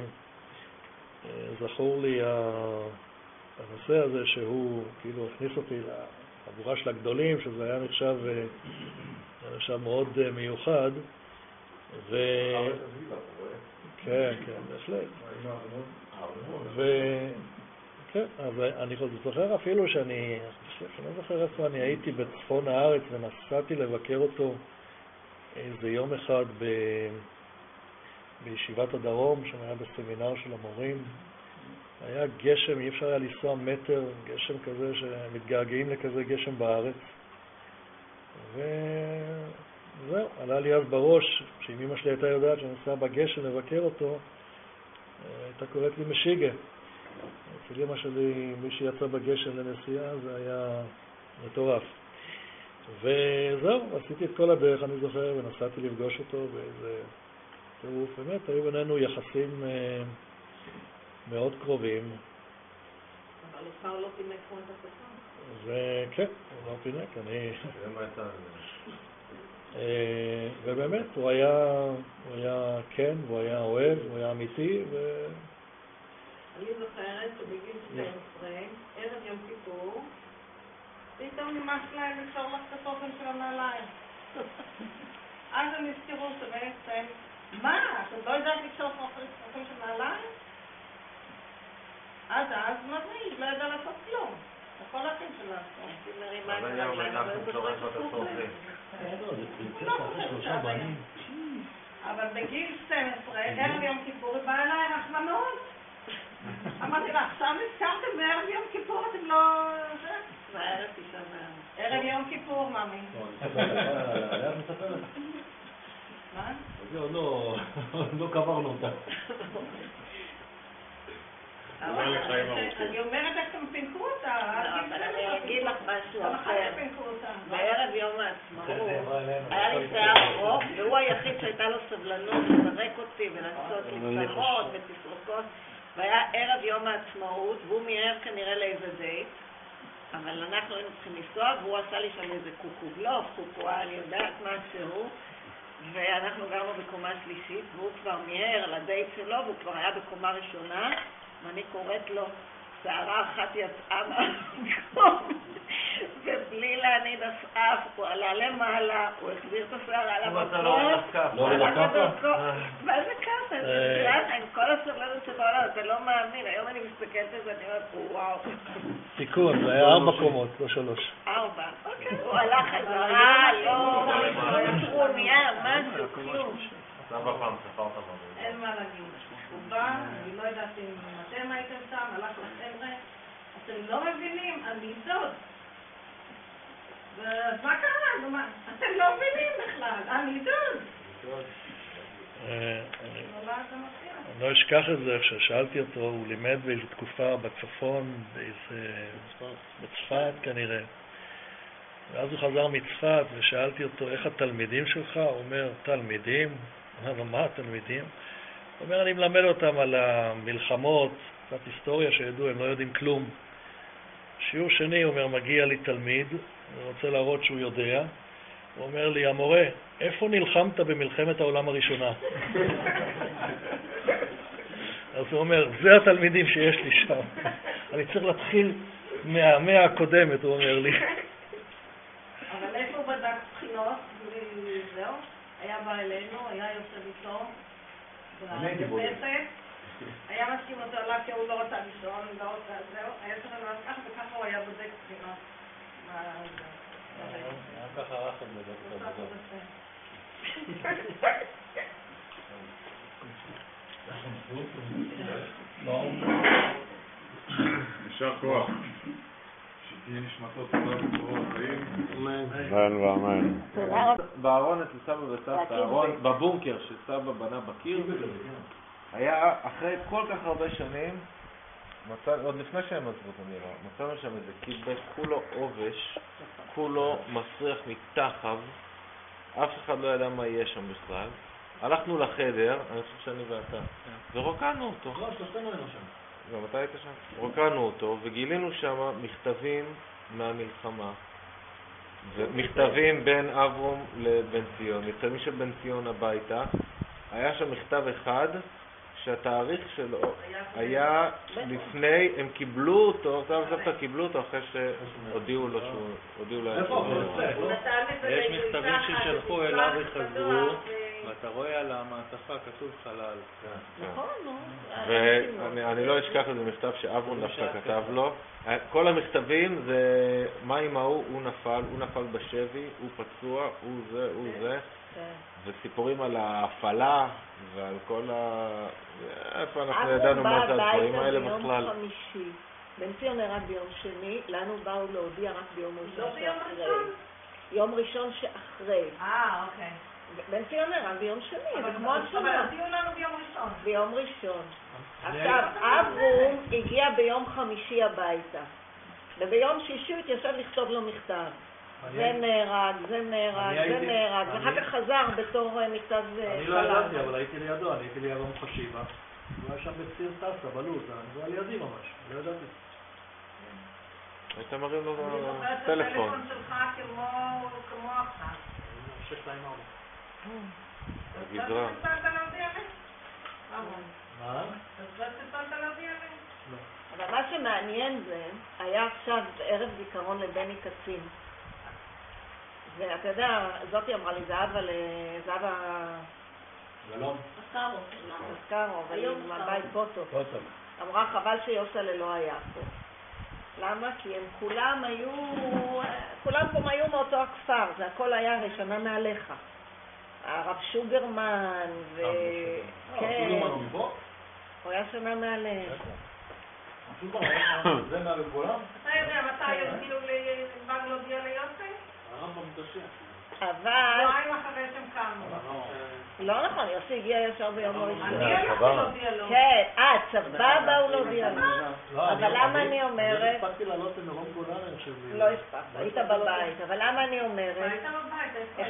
זכור לי הנושא הזה שהוא כאילו הכניס אותי לחבורה של הגדולים, שזה היה נחשב מאוד מיוחד. כן, בהחלט. כן, אז אני זוכר אפילו שאני לא זוכר איפה אני הייתי בצפון הארץ ונסעתי לבקר אותו איזה יום אחד בישיבת הדרום, שם היה בסמינר של המורים. היה גשם, אי אפשר היה לנסוע מטר, גשם כזה שמתגעגעים לכזה גשם בארץ. וזהו, עלה לי אז בראש, שאם אמא שלי הייתה יודעת שאני נסע בגשם לבקר אותו, הייתה קוראת לי משיגה. אצל אמא שלי, מי שיצא בגשם לנסיעה, זה היה מטורף. וזהו, עשיתי את כל הדרך, אני זוכר, ונסעתי לפגוש אותו באיזה טירוף. באמת, היו בינינו יחסים מאוד קרובים.
אבל הוא כבר לא פינק כמו את השפה.
וכן, הוא לא פינק, ובאמת, הוא היה כן, הוא היה אוהב, הוא היה אמיתי,
אני זוכרת שבגיל 12, ערב יום כיפור, פתאום נמאס להם לקשור לך את התוכן של הנעליים. אז הם נזכרו שבעצם, מה? אתה לא יודעת לקשור את התוכן של נעליים? אז מזריש, לא ידע לעשות כלום. הכל האחים של לעשות.
אבל היום אנחנו צורך את התוכן.
אבל בגיל 12, ערב יום כיפור, היא באה אליי רחמנות. אמרתי לה, עכשיו נזכרתם בערב יום כיפור, אתם לא... זה הערב תשעה באב. ערב יום כיפור, מאמי.
היה מספרת.
מה?
זה לא קברנו אותה.
אני אומרת איך אתם פינקו אותה. אבל אני אגיד לך משהו אחר. בערב יום העצמאות היה לי שיער ארוך, והוא היחיד שהייתה לו סבלנות לזרק אותי ולעשות לי צרות ותסרוקות. והיה ערב יום העצמאות, והוא מיהר כנראה לאיזה דייט, אבל אנחנו היינו צריכים לנסוע, והוא עשה לי שם איזה קוקובלוף, קוקואה, אני יודעת מה שהוא, ואנחנו גרנו בקומה שלישית, והוא כבר מיהר לדייט שלו, והוא כבר היה בקומה ראשונה, ואני קוראת לו, שערה אחת יצאה מהמקום, ובלי להניד אף, הוא עלה למעלה, הוא החזיר את השערה למקום,
לא לקפה?
מה זה ככה? זה ככה, עם כל הסבלנות שבעולם, אתה לא מאמין, היום אני מסתכלת על זה, אני אומרת, וואו.
תיקון, זה היה 4 קומות, לא 3.
4, אוקיי, הוא הלך חזרה, לא, הוא נהיה, משהו, כלום.
סבא פעם ספרת מה.
אין מה להגיד. הוא בא, אני לא יודעת אם אתם הייתם שם, הלך לחבר'ה, אתם לא מבינים, אני דוד. אז מה קרה? אתם לא מבינים בכלל, אני דוד.
אני לא אשכח את זה, כששאלתי אותו, הוא לימד באיזו תקופה בצפון, בצפת כנראה. ואז הוא חזר מצפת ושאלתי אותו, איך התלמידים שלך? הוא אומר, תלמידים? הוא אומר, מה התלמידים? הוא אומר, אני מלמד אותם על המלחמות, קצת היסטוריה שידעו, הם לא יודעים כלום. שיעור שני, הוא אומר, מגיע לי תלמיד, אני רוצה להראות שהוא יודע. הוא אומר לי, המורה, איפה נלחמת במלחמת העולם הראשונה? אז הוא אומר, זה התלמידים שיש לי שם. אני צריך להתחיל מהמאה הקודמת, הוא אומר לי.
אבל איפה הוא בדק בחינות? זהו? היה בא אלינו, היה יושב איתו. היה מסכים אותו עליו כי הוא לא רוצה לישון, לא רוצה, זהו. היה צריך לנו ככה וככה הוא היה בודק בחינות.
היה ככה רחל בדק אותו.
יישר כוח.
שתהיה נשמתו טובה בקורות חיים.
אמן ואמן.
בארון אצל סבא וסבתא, בבונקר שסבא בנה בקיר, היה אחרי כל כך הרבה שנים, עוד לפני שהם עזבו את המירה, מצאנו שם איזה קיבץ, כולו עובש, כולו מסריח מתחב, אף אחד לא ידע מה יהיה שם בכלל. הלכנו לחדר, אני חושב שאני ואתה, ורוקנו אותו.
לא, שלושתנו היינו שם.
גם אתה היית שם? רוקנו אותו וגילינו שם מכתבים מהמלחמה. מכתבים בין אברום לבן ציון, מכתבים של בן ציון הביתה. היה שם מכתב אחד שהתאריך שלו היה לפני, הם קיבלו אותו, סבתא קיבלו אותו אחרי שהודיעו לו שהוא, הודיעו לו.
יש מכתבים ששלחו אליו וחזרו, ואתה רואה על המעטפה כתוב חלל.
נכון,
ואני לא אשכח איזה מכתב שאברום דווקא כתב לו. כל המכתבים זה מה עם ההוא, הוא נפל בשבי, הוא פצוע, הוא זה. וסיפורים על ההפעלה ועל כל איפה אנחנו ידענו מה זה הדברים האלה בכלל.
ביום חמישי, בן ציון נהרג ביום שני, לנו באו להודיע רק ביום ראשון שאחרי. יום ראשון שאחרי.
אוקיי.
בן ציון נהרג ביום שני, זה כמו השנה.
אבל הודיעו לנו ביום ראשון.
ביום ראשון. עכשיו, אברום הגיע ביום חמישי הביתה, וביום שישי הוא התיישב לכתוב לו מכתב. זה נהרג, ואחר כך חזר בתור מכתב חלל.
אני לא ידעתי, אבל הייתי לידו, אני הייתי לידו מחשיבה. הוא היה שם בציר טסה, בלוט, הוא היה לידי ממש, לא ידעתי.
היית מרים לו
אני זוכרת את
טלפון.
הטלפון שלך כמו עכשיו.
624.
בגזרה.
אתה סרטת להודיע לי?
מה?
אתה סרטת להודיע לי?
אבל מה שמעניין זה, היה עכשיו ערב זיכרון לבני קצין. ואתה יודע, זאתי אמרה לי, זהבה...
שלום.
אסקרו, אבל היא מהבית פוטו. אמרה, חבל שיוסלה לא היה פה. למה? כי הם כולם פה היו מאותו הכפר, זה הכל היה ראשונה מעליך. הרב שוגרמן ו... כן. הוא היה שנה מעליהם.
זה מהגבולם?
אתה יודע מתי יודיעו לבד להודיע ליוסי?
הרמב"ם קשה.
אבל...
שבועיים אחרי שהם קמו.
לא נכון, יוסי הגיע ישר ביום הראשון.
אני הולכתי להודיע לו.
כן, צבא באו להודיע לו. אבל למה אני אומרת...
אני הספקתי לעלות למרום גולן, אני חושב.
לא הספקת, היית בבית. אבל למה אני אומרת...
היית בבית.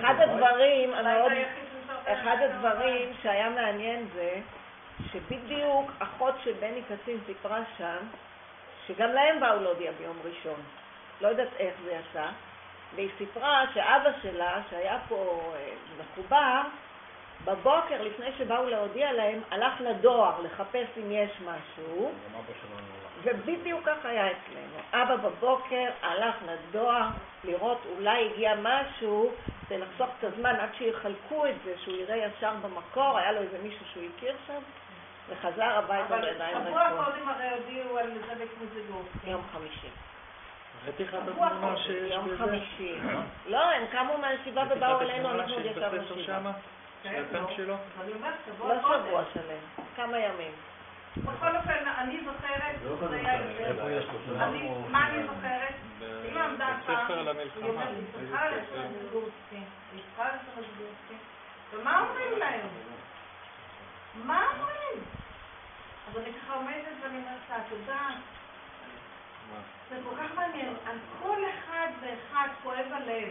אחד הדברים שהיה מעניין זה שבדיוק אחות של בני קצין סיפרה שם שגם להם באו להודיע ביום ראשון. לא יודעת איך זה יצא. והיא סיפרה שאבא שלה, שהיה פה מחובר, בבוקר לפני שבאו להודיע להם, הלך לדואר לחפש אם יש משהו, ובדיוק כך היה אצלנו. אבא בבוקר הלך לדואר לראות אולי הגיע משהו, כדי לחסוך את הזמן עד שיחלקו את זה, שהוא יראה ישר במקור, היה לו איזה מישהו שהוא הכיר שם, וחזר הביתה בידיים ריקות.
אבל שבוע קודם הרי הודיעו על זה בקמוזגות.
יום חמישי.
ראיתי לך את התמונה שיש
יום
בזה?
חמישי. לא, הם קמו מהישיבה ובאו אלינו, אנחנו ישבנו
שבעה.
שבעה.
שהפן שלו?
אני אומרת, שבוע
לא
קודם.
שבוע שלם, כמה ימים.
בכל אופן, אני זוכרת, זה היה יותר. מה אני זוכרת? היא עמדה שם, היא אומרת, היא צריכה ללכת לגורסקי, ומה אומרים להם? מה אומרים? אז אני ככה עומדת ואני אומרת, את יודעת, זה כל כך מעניין, על כל אחד ואחד כואב הלב,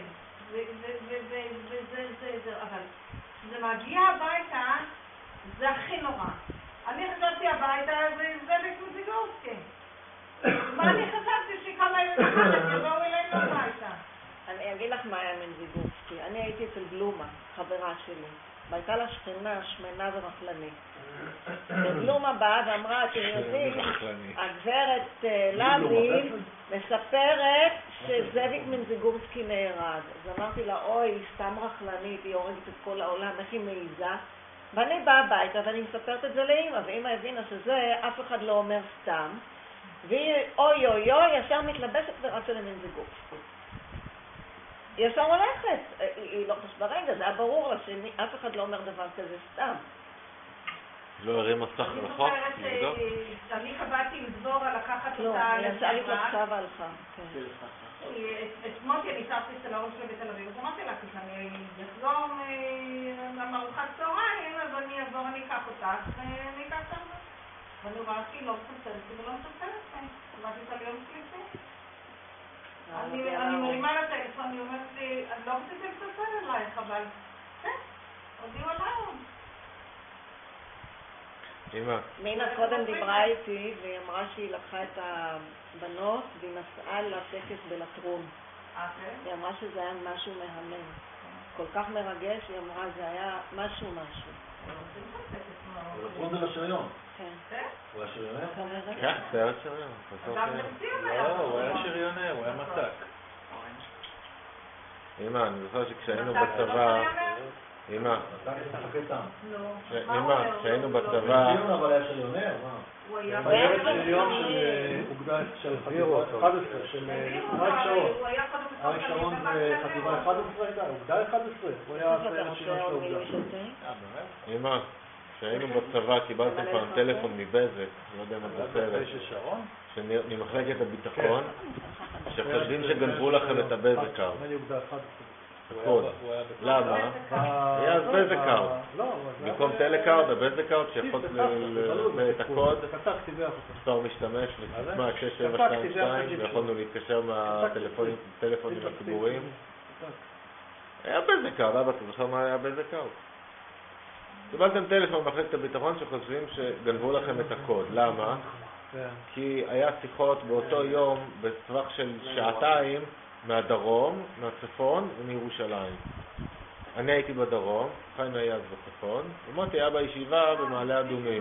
אבל כשזה מגיע הביתה, זה הכי נורא. אני חשבתי הביתה, זה בקמוזיגורסקי. מה אני חשבתי שכמה ימים אחת יבואו אלינו הביתה?
אני אגיד לך מה היה מנזיגורסקי. אני הייתי אצל בלומה, חברה שלי. והייתה לה שכנה, שמנה ורחלנית. ובלומה באה ואמרה, אתם יודעים, הגברת לוי מספרת שזאביק מנזיגורסקי נהרג. אז אמרתי לה, אוי, סתם רחלנית, היא הורגת את כל העולם, איך היא מעיזה? ואני באה הביתה ואני מספרת את זה לאמא, ואמא הבינה שזה אף אחד לא אומר סתם. והיא, אוי אוי אוי, ישר מתלבשת ורצה למנזיגורסקי. היא ישר הולכת, היא לא חושבת ברגע, זה היה ברור לה שאף אחד לא אומר דבר כזה סתם.
לא הרים מסך רחוק?
אני קבעתי לדבור על לקחת אותה...
לא, אני יצאה לי עכשיו הלכה.
את מוטי אני שרתי אצל ההורים שלי בתל אביב, אז אמרתי לה, כשאני אחזור מארוחת צהריים, אז אני אעבור, אני אקח אותך, ואני אקח אותך. ואני רואה שהיא לא מספרת ולא מספרת, קבעתי אותה ליום שלישי. אני מרימה לטלפון, אני אומרת לי, אני לא רציתי לספר אלייך, אבל כן, הודיעו עליו.
אמא.
מינה קודם דיברה איתי והיא אמרה שהיא לקחה את הבנות והיא נסעה לטקס בלטרון. היא אמרה שזה היה משהו מהמם. כל כך מרגש, היא אמרה זה היה משהו.
בלטרון זה לשריון.
כן.
הוא היה שריונר?
כן, זה היה שריונר.
לא, הוא היה שריונר, הוא היה מצק.
אמא, אני זוכר שכשהיינו בצבא... אמא, כשהיינו בצבא...
אבל היה שריונר, מה?
הוא היה
שריון של אוגדה של חטיבה 11, של אריק שרון. אריק שרון בחטיבה 11 הייתה, אוגדה 11. הוא היה סיירת שריון של אוגדה.
אמא, כשהיינו בצבא קיבלתם פעם טלפון מבזק, לא יודע מה זה סרט, ממחלקת הביטחון, שחושבים שגנבו לכם את הבזק-קארד. הכל. למה? היה אז בזק-קארד. במקום טלקארד, הבזק-קארד שיכולת את הקוד, מספר משתמש, ותשמע 6722, ויכולנו להתקשר מהטלפונים הציבוריים. היה בזק-קארד, אבא, אתה זוכר מה היה בזק-קארד? קיבלתם טלפון במחלקת הביטחון שחושבים שגנבו לכם את הקוד. למה? כי היה שיחות באותו יום בטווח של שעתיים מהדרום, מהצפון ומירושלים. אני הייתי בדרום, חיים היה אז בצפון, ומוטי היה בישיבה במעלה אדומים.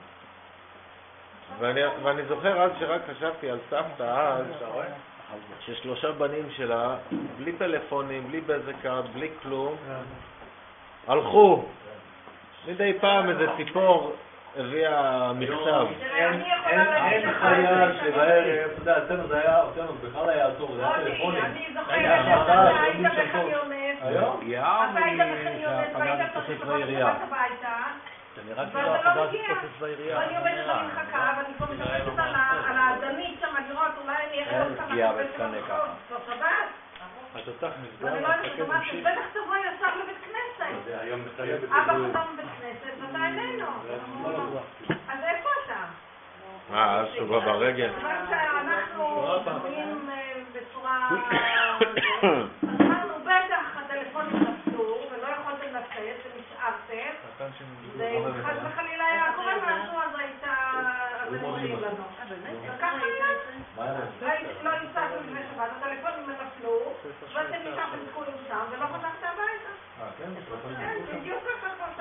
ואני זוכר אז שרק חשבתי על סבתא אז, ששלושה בנים שלה, בלי טלפונים, בלי בזק-קארד, בלי כלום, הלכו. מדי פעם איזה ציפור הביאה מכתב.
אין חייל שבערב, אתה יודע, אצלנו זה היה, אותנו בכלל היה עצור, זה היה טלפונים.
אני זוכרת שאתה היית בחניונס, אתה היית בחניונס, והיית צריך לבוא הביתה, ואתה לא מגיע. ואני עומדת לך מחכה, ואני כבר מתאפסת על האדנית שם, לראות, אולי אני אראה אותך מחפשת בסוף הבת. ואני לא יודעת לומר, בטח תבוא ישר לבית כנסת. אבא חתם בבית כנסת, ואתה איננו. אז איפה אתה?
אז שובע ברגל.
אנחנו עוברים בצורה... אמרנו, בטח הטלפונים נפלו, ולא יכולתם לצאת, ונשארתם. וחד וחלילה היה קורה משהו, אז הייתה... אז הם עולים לנו. וככה היה. לא נמצאתם לפני שבת, הטלפונים נפלו, ואתם נשארתם תקועים שם, ולא חזרת הביתה. כן, בדיוק ככה.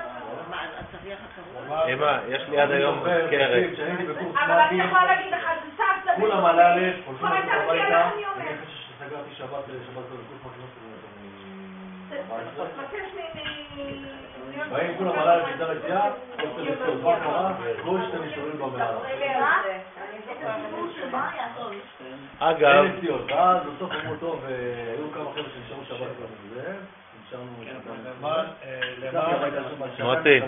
אמא, יש לי עד היום מזכרת.
אבל אני יכולה להגיד לך, זה סבתא בדיוק.
כולם עלה לי,
כבר הייתה מגיעה לחניונס.
אני חושב שסגרתי שבת בקורס מקנות.
מבקש
באים כולם עלה לי ביצה רצייה, עושה לסתור מה קרה, כל שתי נשארים במעלה.
אגב,
ואז בסוף אמרו טוב, היו כמה חבר'ה שנשארו שבת כבר מזה, נשארנו
מוטי.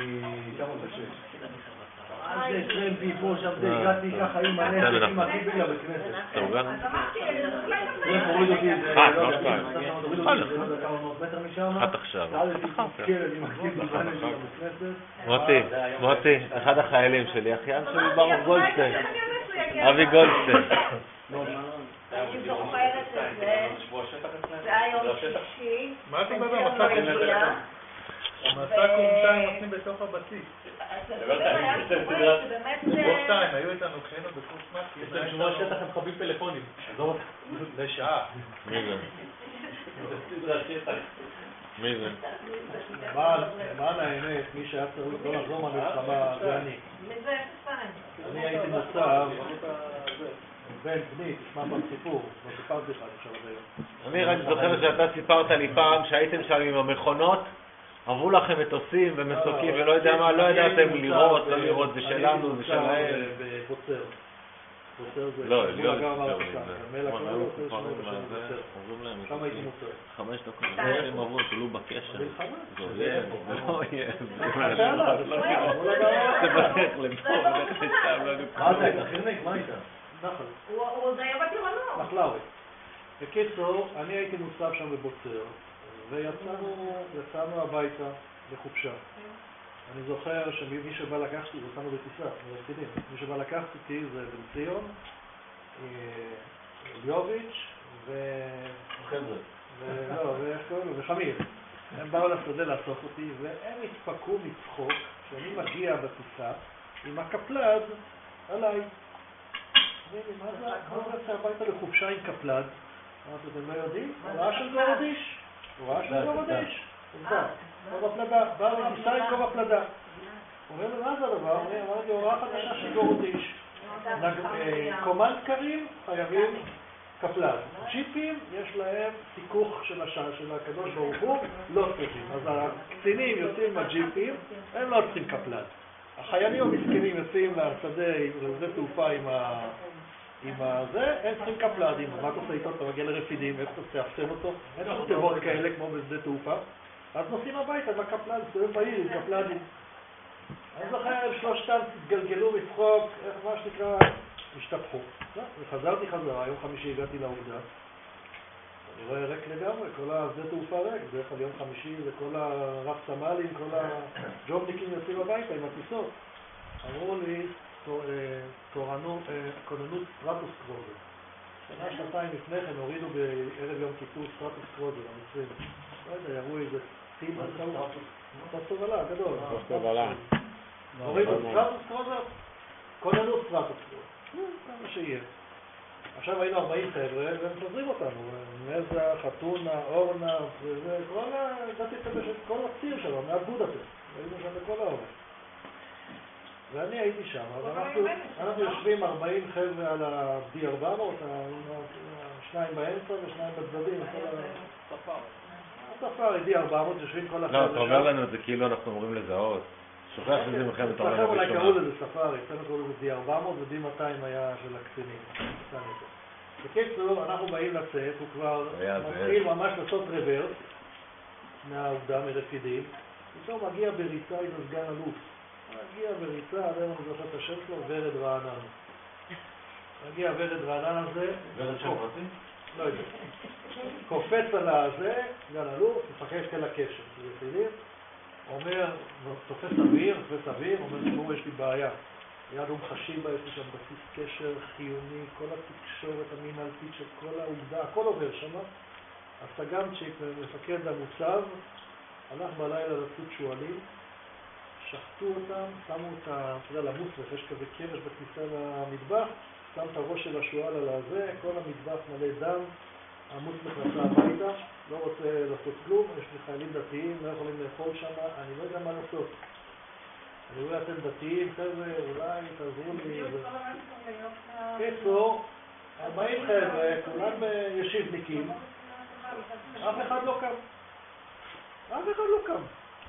אז זה טרמפי פה, שם זה, הגעתי ככה עם הנשק, עם הקיבל לבית כנסת.
תורגן?
זה הוריד אותי, זה לא יודע, הוריד אותי, זה לא יודע כמה מאות מטר משם.
אחת עכשיו.
תעלתי כלב עם הקיבל בנשק לבית כנסת.
מוטי, אחד החיילים שלי, אחיין שלי ברוך גולדשטיין. אבי גולדשטיין.
אני זוכרת את זה, זה היה יום שישי.
מה אתה מדבר? המסע קורסיים נותנים בתוך הבסיס. בוקטיים, היו איתנו כשהיינו בקורס מסקי.
יש להם שומע שטח הם חבים פלאפונים. לשעה.
מי זה?
למען האמת, מי שהיה צריך לא לחזור מהמלחמה זה אני. אני הייתי מוצב בן בני, תשמע פעם סיפור, לא סיפרתי לך עכשיו עד היום.
אני רק זוכר שאתה סיפרת לי פעם שהייתם שם עם המכונות, עברו לכם מטוסים ומסוקים ולא יודע מה, לא ידעתם לראות, לא לראות, זה שלנו, זה שלהם.
בוצר. בוצר זה...
לא,
לא,
כמה הייתי מוצר? 5 דקות, הם עברו, תלו בקשר. זה אויב, זה לא אויב. זה בדרך לפה, בדרך לשם, לא יודע.
מה זה, אתה חירניק? מה היית? נחל.
הוא זה היה בטירונות.
נחלאוי. בקיצור, אני הייתי מוצב שם בבוצר, ויצאנו הביתה לחופשה. אני זוכר שמי שבא לקחת אותי, יצאנו בטיסה, מרפקידים. מי שבא לקחת אותי זה בן ציון, ליוביץ' וחמיר. הם באו לשדה לאסוף אותי, והם התפקעו מצחוק שאני מגיע בטיסה עם הקפלד עליי. מה זה? מה זה יצא הביתה לחופשה עם קפלד? אמרתי, אתם לא יודעים? הוראה של גורדיש. הוראה של גורדיש. כובע פלדה. בא לטיסה עם כובע פלדה. אומר לו, מה זה הדבר? אמרתי, הוראה חדשה של גורדיש. קומנדקרים חייבים קפלד. ג'יפים יש להם סיכוך של הקדוש ברוך הוא, לא צריכים. אז הקצינים יוצאים עם הג'יפים, הם לא צריכים קפלד. החיילים המסכנים יוצאים לשדה תעופה עם זה, הם צריכים קפלדים. מה אתה עושה איתו? אתה מגיע לרפידים, איך אתה תאפסן אותו? אין לנו תיבות כאלה כמו בשדה תעופה. אז נוסעים הביתה עם הקפלד, סתובב בעיר עם קפלדים. אני זוכר, שלושתם התגלגלו מצחוק, מה שנקרא, השתפכו. וחזרתי חזרה, יום חמישי הגעתי לעובדה. אני רואה ריק לגמרי, כל השדה תעופה ריק. בדרך כלל יום חמישי זה כל הרב סמלים, כל הג'ובניקים יוצאים הביתה עם הטיסות. אמרו לי, כוננות סטרטוס קרוזר. שנה, שנתיים לפני כן הורידו בערב יום כיפור סטרטוס קרוזר, המצרים. לא יודע, יראו איזה טיל סטרטוס תובלה, גדול.
תובלה.
הורידו סטרטוס קרוזר,
כוננות פרט עצמו. כמה שיהיה. עכשיו היינו 40 חבר'ה, והם מפזרים אותנו. נזה, חתונה, אורנה, כל הציר שלו, מעט בודפשט. היינו שם בכל האורנה. ואני הייתי שם, אנחנו יושבים 40 חבר'ה על ה-D400, שניים באמצע ושניים בצדדים. ספארי, D400, יושבים כל החבר'ה.
לא, אתה אומר לנו את זה כאילו אנחנו אומרים לזהות. שוכח שזה מלחמת העולם הראשונה.
אולי קראו לזה ספארי, אצלנו קראו לזה D400 ו-D200 היה של הקצינים. בקיצור, אנחנו באים לצאת, הוא כבר מתחיל ממש לעשות רוורס מהעובדה, מרפידים. פתאום מגיע בריצה עם הסגן אלוף. מגיע בריצה, עדיין אני זוכר את השם שלו, ורד רענן. מגיע ורד רענן הזה,
ורד שפרתי?
לא יודע. קופץ על הזה, סגן אלוף, מפקד חיל הקשר. אומר, תופס אוויר, אומר, תשמעו, יש לי בעיה. יד ומחשים בה, יש לי שם בסיס קשר חיוני, כל התקשורת המינהלתית של כל העובדה, הכל עובר שם. הסגנצ'יק, מפקד המוצב, הלך בלילה לצוד שואלים, שחטו אותם, שמו אותה, אתה יודע, למוצרף, יש כזה קרש בכניסה למטבח, שם את הראש של השואל על הזה, כל המטבח מלא דם, המוצרף נסע הביתה, לא רוצה לעשות כלום, יש לי חיילים דתיים, לא יכולים לאכול שם, אני לא יודע מה לעשות. אני רואה אתם דתיים, חבר'ה, אולי תעזרו לי. קיצור, 40 חבר'ה, כולם ישיבניקים, אף אחד לא קם. אף אחד לא קם.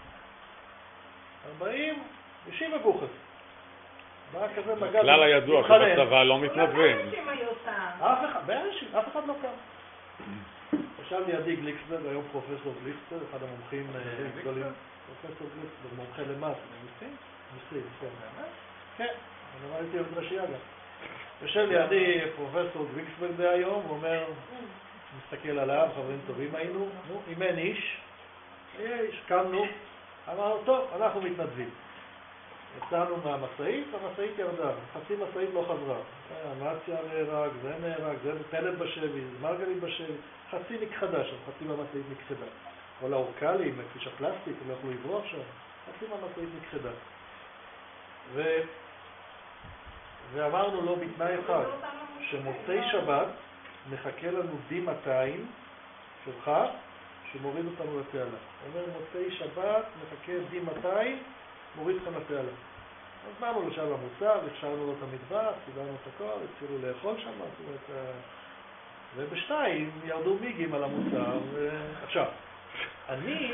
40, ישיב הגוחס. בא כזה מגד.
הכלל הידוע שבצבא לא מתנדבים.
אף אחד לא קם. ישב לידי גליקסברג, היום פרופסור גליקסברג, אחד המומחים גדולים. פרופסור גליקסברג, מומחה למס. מיסים, כן. אני ראיתי עוד רשייה גם. יושב לידי פרופסור גליקסברג בהיום, הוא אומר, מסתכל עליו, חברים טובים היינו, אם אין איש, קמנו, אמרנו, טוב, אנחנו מתנדבים. יצאנו מהמסעית, המסעית ירדה, חצי מסעית לא חזרה. הנאציה נהרג, זה נהרג, זה פלט בשבי, מרגלית בשבי, חצי נכחדה שם, חצי מהמסעית נכחדה. כל האורקלים, כביש הפלסטיק, הם לא יכלו לברוח שם, חצי מהמסעית נכחדה. ואמרנו לו בתנאי אחד, שמוצאי שבת מחכה לנו D200 שלך, שמוריד אותנו לתעלה. הוא אומר, מוצאי שבת מחכה D200, מוריד אותנו לתעלה. אז באנו לשם למוצב, אפשרנו לו את המטבח, סידרנו את הכל, התחילו לאכול שם, ובשתיים ירדו מיגים על המוצב, עכשיו, אני...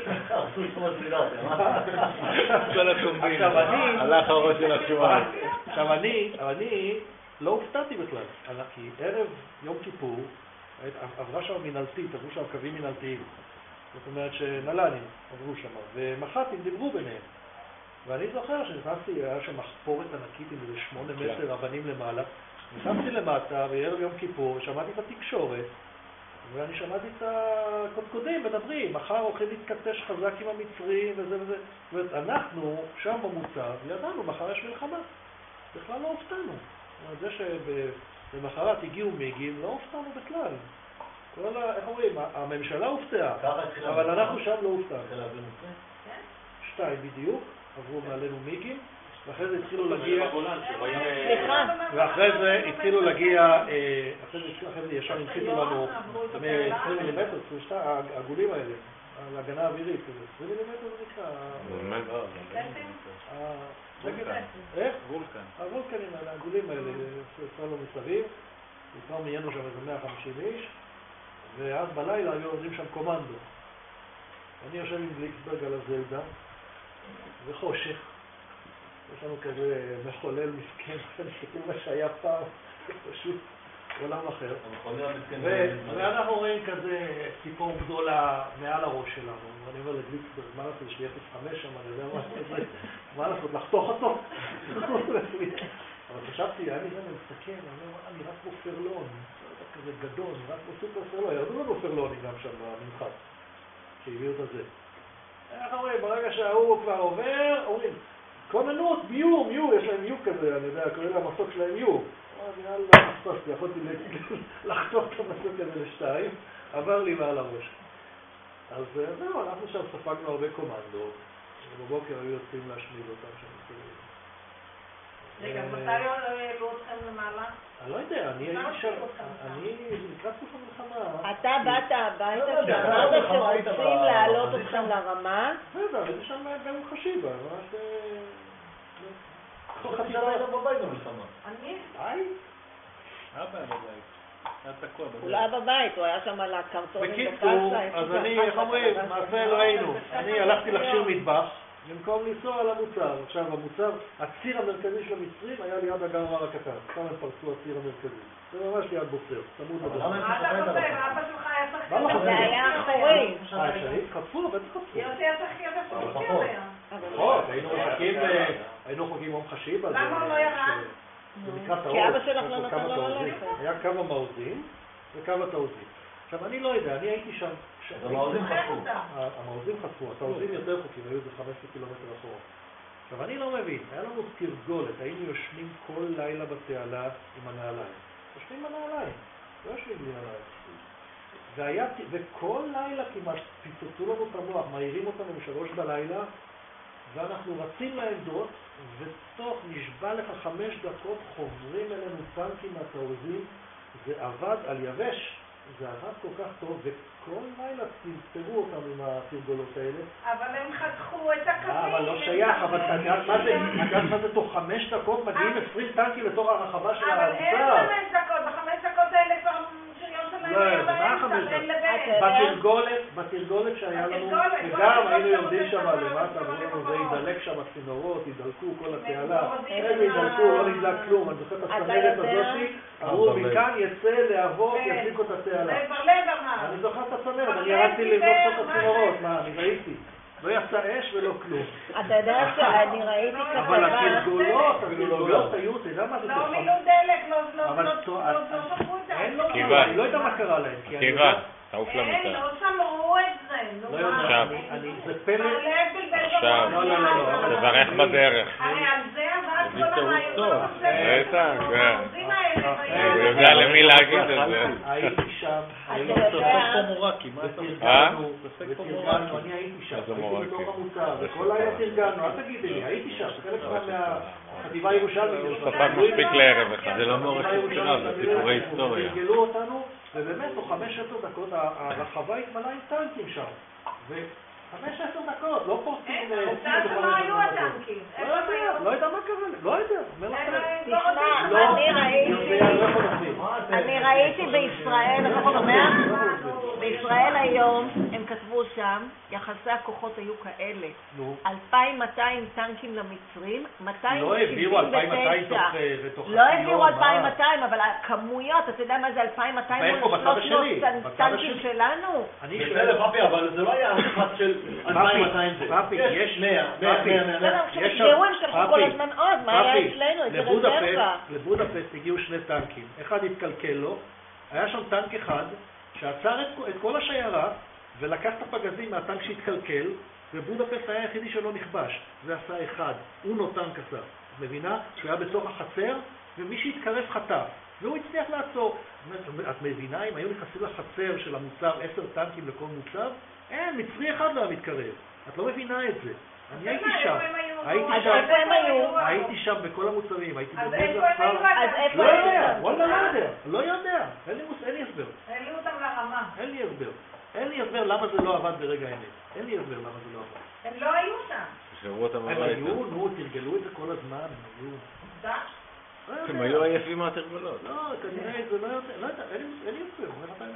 עכשיו אני לא הופתעתי בכלל, כי ערב יום כיפור עברה שם מנהלתית, עברו שם קווים מנהלתיים, זאת אומרת שנל"נים עברו שם, ומח"טים דיברו ביניהם. ואני זוכר שנכנסתי, היה שם מחפורת ענקית עם איזה 8 מטר אבנים למעלה, נכנסתי למטה בערב יום כיפור, שמעתי את התקשורת, ואני שמעתי את הקודקודים מדברים, מחר הולכים להתכתש חזק עם המצרים וזה וזה. זאת אומרת, אנחנו שם במוצב, ידענו, מחר יש מלחמה. בכלל לא הופתענו. זה שבמחרת הגיעו מיגים, לא הופתענו בכלל. איך אומרים, הממשלה הופתעה, אבל אנחנו שם לא הופתענו. 2 בדיוק, עברו מעלינו מיגים, ואחרי זה התחילו להגיע, ואחרי זה התחילו להגיע, אחרי זה ישר הנחיתו לנו 20 מילימטר, 22, העגולים האלה, להגנה אווירית, 20 מילימטר זה נקרא. איך? וולקן. הוולקנים האלה, העגולים האלה, שעשו לו מסביב, וכבר מיינו שם איזה 150 איש, ואז בלילה היו עובדים שם קומנדו. אני יושב עם גליקסברג על הזלדה, וחושך. יש לנו כזה מחולל מסכן, מסתכל מה שהיה פעם, פשוט עולם אחר. ואנחנו רואים כזה ציפור גדולה מעל הראש שלנו. ואני אומר לגליקסברג, מה לעשות, יש לי 0.5 שם, אני יודע מה לעשות, לחתוך אותו. אבל חשבתי, היה לי גם מסתכל, אני אומר, אני רק פה פרלון, כזה גדול, רק פה סופר פרלון, ירדו לנו פרלונים גם שם במנחת, שהביאו את הזה. אנחנו רואים, ברגע שההוא כבר עובר, אומרים, כוננות, מיור, יש להם מיור כזה, אני יודע, קוראים למסוק שלהם מיור. יאללה, חספסתי, יכולתי לחתוך את המסוק הזה לשתיים, עבר לי מעל הראש. אז זהו, אנחנו שם ספגנו הרבה קומנדו, ובבוקר היו יוצאים להשמיד אותם שם.
רגע, מתי העלו אתכם למעלה?
אני לא יודע, אני הייתי שם, אני לקראת סוף המלחמה.
אתה באת הביתה כשאמרת שרוצים להעלות אתכם לרמה?
בסדר, הייתי שם ביום חשיבה, ממש...
כל חצי לילה בבית במלחמה.
אני?
היה בבית. היה תקוע בבית.
הוא לא היה בבית, הוא היה שם על הקרטונים
בקיצור, אז אני, איך אומרים, מעשה ראינו, אני הלכתי להכשיר מטבח במקום לנסוע למוצר. עכשיו המוצר, הציר המרכזי של המצרים היה ליד הגר מר הקטן. כאן הם פרצו הציר המרכזי. זה ממש ליד בוסר, צמוד לבוסר.
מה אתה חושב? אבא שלך היה צריך...
מה
זה היה אחורי.
שנים? חטפו, בטח חטפו.
יוסי היה צריך להיות הפרוצים היה.
נכון, היינו חוגגים יום חשיבה.
למה הוא לא ירד?
זה נקרא תעוז.
כי אבא שלך לא נתן לו ללכת.
היה כמה מעוזים וכמה תעוזים. עכשיו אני לא יודע, אני הייתי שם...
המעוזים חטפו.
המעוזים חטפו, התעוזים יותר חוקים, היו זה 15 קילומטר אחורה. עכשיו אני לא מבין, היה לנו תרגולת, היינו יושנים כל לילה בתעלה עם הנעליים. יושנים עם הנעליים, לא יושנים בלי נעליים. וכל לילה כמעט פיצוצו לנו את המוח, מעירים אותנו ב3 בלילה, ואנחנו רצים לעמדות, ותוך נשבע לך 5 דקות חוברים אלינו טנקים מהתעוזים. זה עבד על יבש, זה עבד כל כך טוב, וכל לילה תמסרו אותם עם התרגולות האלה.
אבל הם חתכו את הקווים.
אבל לא שייך, אבל מה זה תוך 5 דקות מגיעים 20 טנקים לתוך הרחבה של
אבל אין
המוצר.
5 דקות, ב5 דקות האלה כבר שריון שלהם היה באמצע,
בתרגולת שהיה לנו, וגם היינו יודעים שם למטה, אמרו לנו זה ידלק שם הצינורות, ידלקו כל התעלה, הם ידלקו, לא נדלק כלום, אני זוכר את הצנרת הזאת, אמרו מכאן יצא להבות, ידליקו את התעלה. אני זוכר את הצנרת, אני ירדתי לבנות את הצינורות, מה, אני ראיתי. לא יצא אש ולא כלום.
אתה יודע שאני ראיתי כתבה...
אבל התרגולות היו, אתה יודע מה זה
לא מילאו דלק, לא שפרו אותם.
אני לא יודע מה קרה להם.
קיבה, תעוף למיטה.
אין, לא שמרו את זה.
לא יודע, זה פלא.
עכשיו, תברך בדרך.
הרי על זה עבד כל הרעיון.
בטח, כן.
הוא
הוא יודע למי להגיד את זה.
הייתי שם,
אתה יודע...
ותרגלנו, אני הייתי שם, הייתי בתוך המוצר, וכל לילה תרגלנו, אל תגידי לי, הייתי שם, חלק מהחטיבה הירושלמית.
ספק מספיק לערב אחד.
זה לא מורשת קרב, זה סיפורי היסטוריה.
תרגלו אותנו, ובאמת תוך 5-10 דקות הרחבה התמלאה עם טנקים שם. ו5-10 דקות, לא פורצים
מה היו הטנקים?
לא יודע מה קרה, לא יודע, אומר לכם.
אני ראיתי בישראל, אתה שומע? בישראל היום הם כתבו שם, יחסי הכוחות היו כאלה. 2,200 טנקים למצרים, 279.
לא העבירו 2,200 תוך...
לא העבירו 2,200, אבל הכמויות, אתה יודע מה זה 2,200 מול 300 טנקים שלנו?
אני שואל לפאפי, אבל זה לא היה אחד של 2,200 זה. פאפי, יש 100.
כשנפגעו הם שלחו כל הזמן עוד, מה היה אצלנו? איזה רזרבה.
לבודפסט הגיעו 2 טנקים, אחד התקלקל לו, היה שם טנק אחד, שעצר את כל השיירה ולקח את הפגזים מהטנק שהתקלקל, ובודפסט היה היחידי שלא נכבש. זה עשה אחד, אונו טנק עשה. את מבינה? שהוא היה בתוך החצר, ומי שהתקרב חטף. והוא הצליח לעצור. את מבינה, אם היו נכנסים לחצר של המוצר 10 טנקים לכל מוצר, אין, מצרי אחד לא היה מתקרב. את לא מבינה את זה. אני הייתי שם. הייתי שם בכל המוצרים, הייתי במזר חר. לא יודע, לא יודע. אין לי הסבר.
העלו אותם לרמה.
אין לי הסבר למה זה לא עבד ברגע האמת. אין לי הסבר למה זה לא עבד.
הם לא היו שם.
שחררו אותם
הם
הביתה.
היו, תרגלו את זה כל הזמן, הם היו.
הם היו עייפים מהתרגולות.
לא, כנראה זה לא יודע. לא יודע, אין לי הסבר.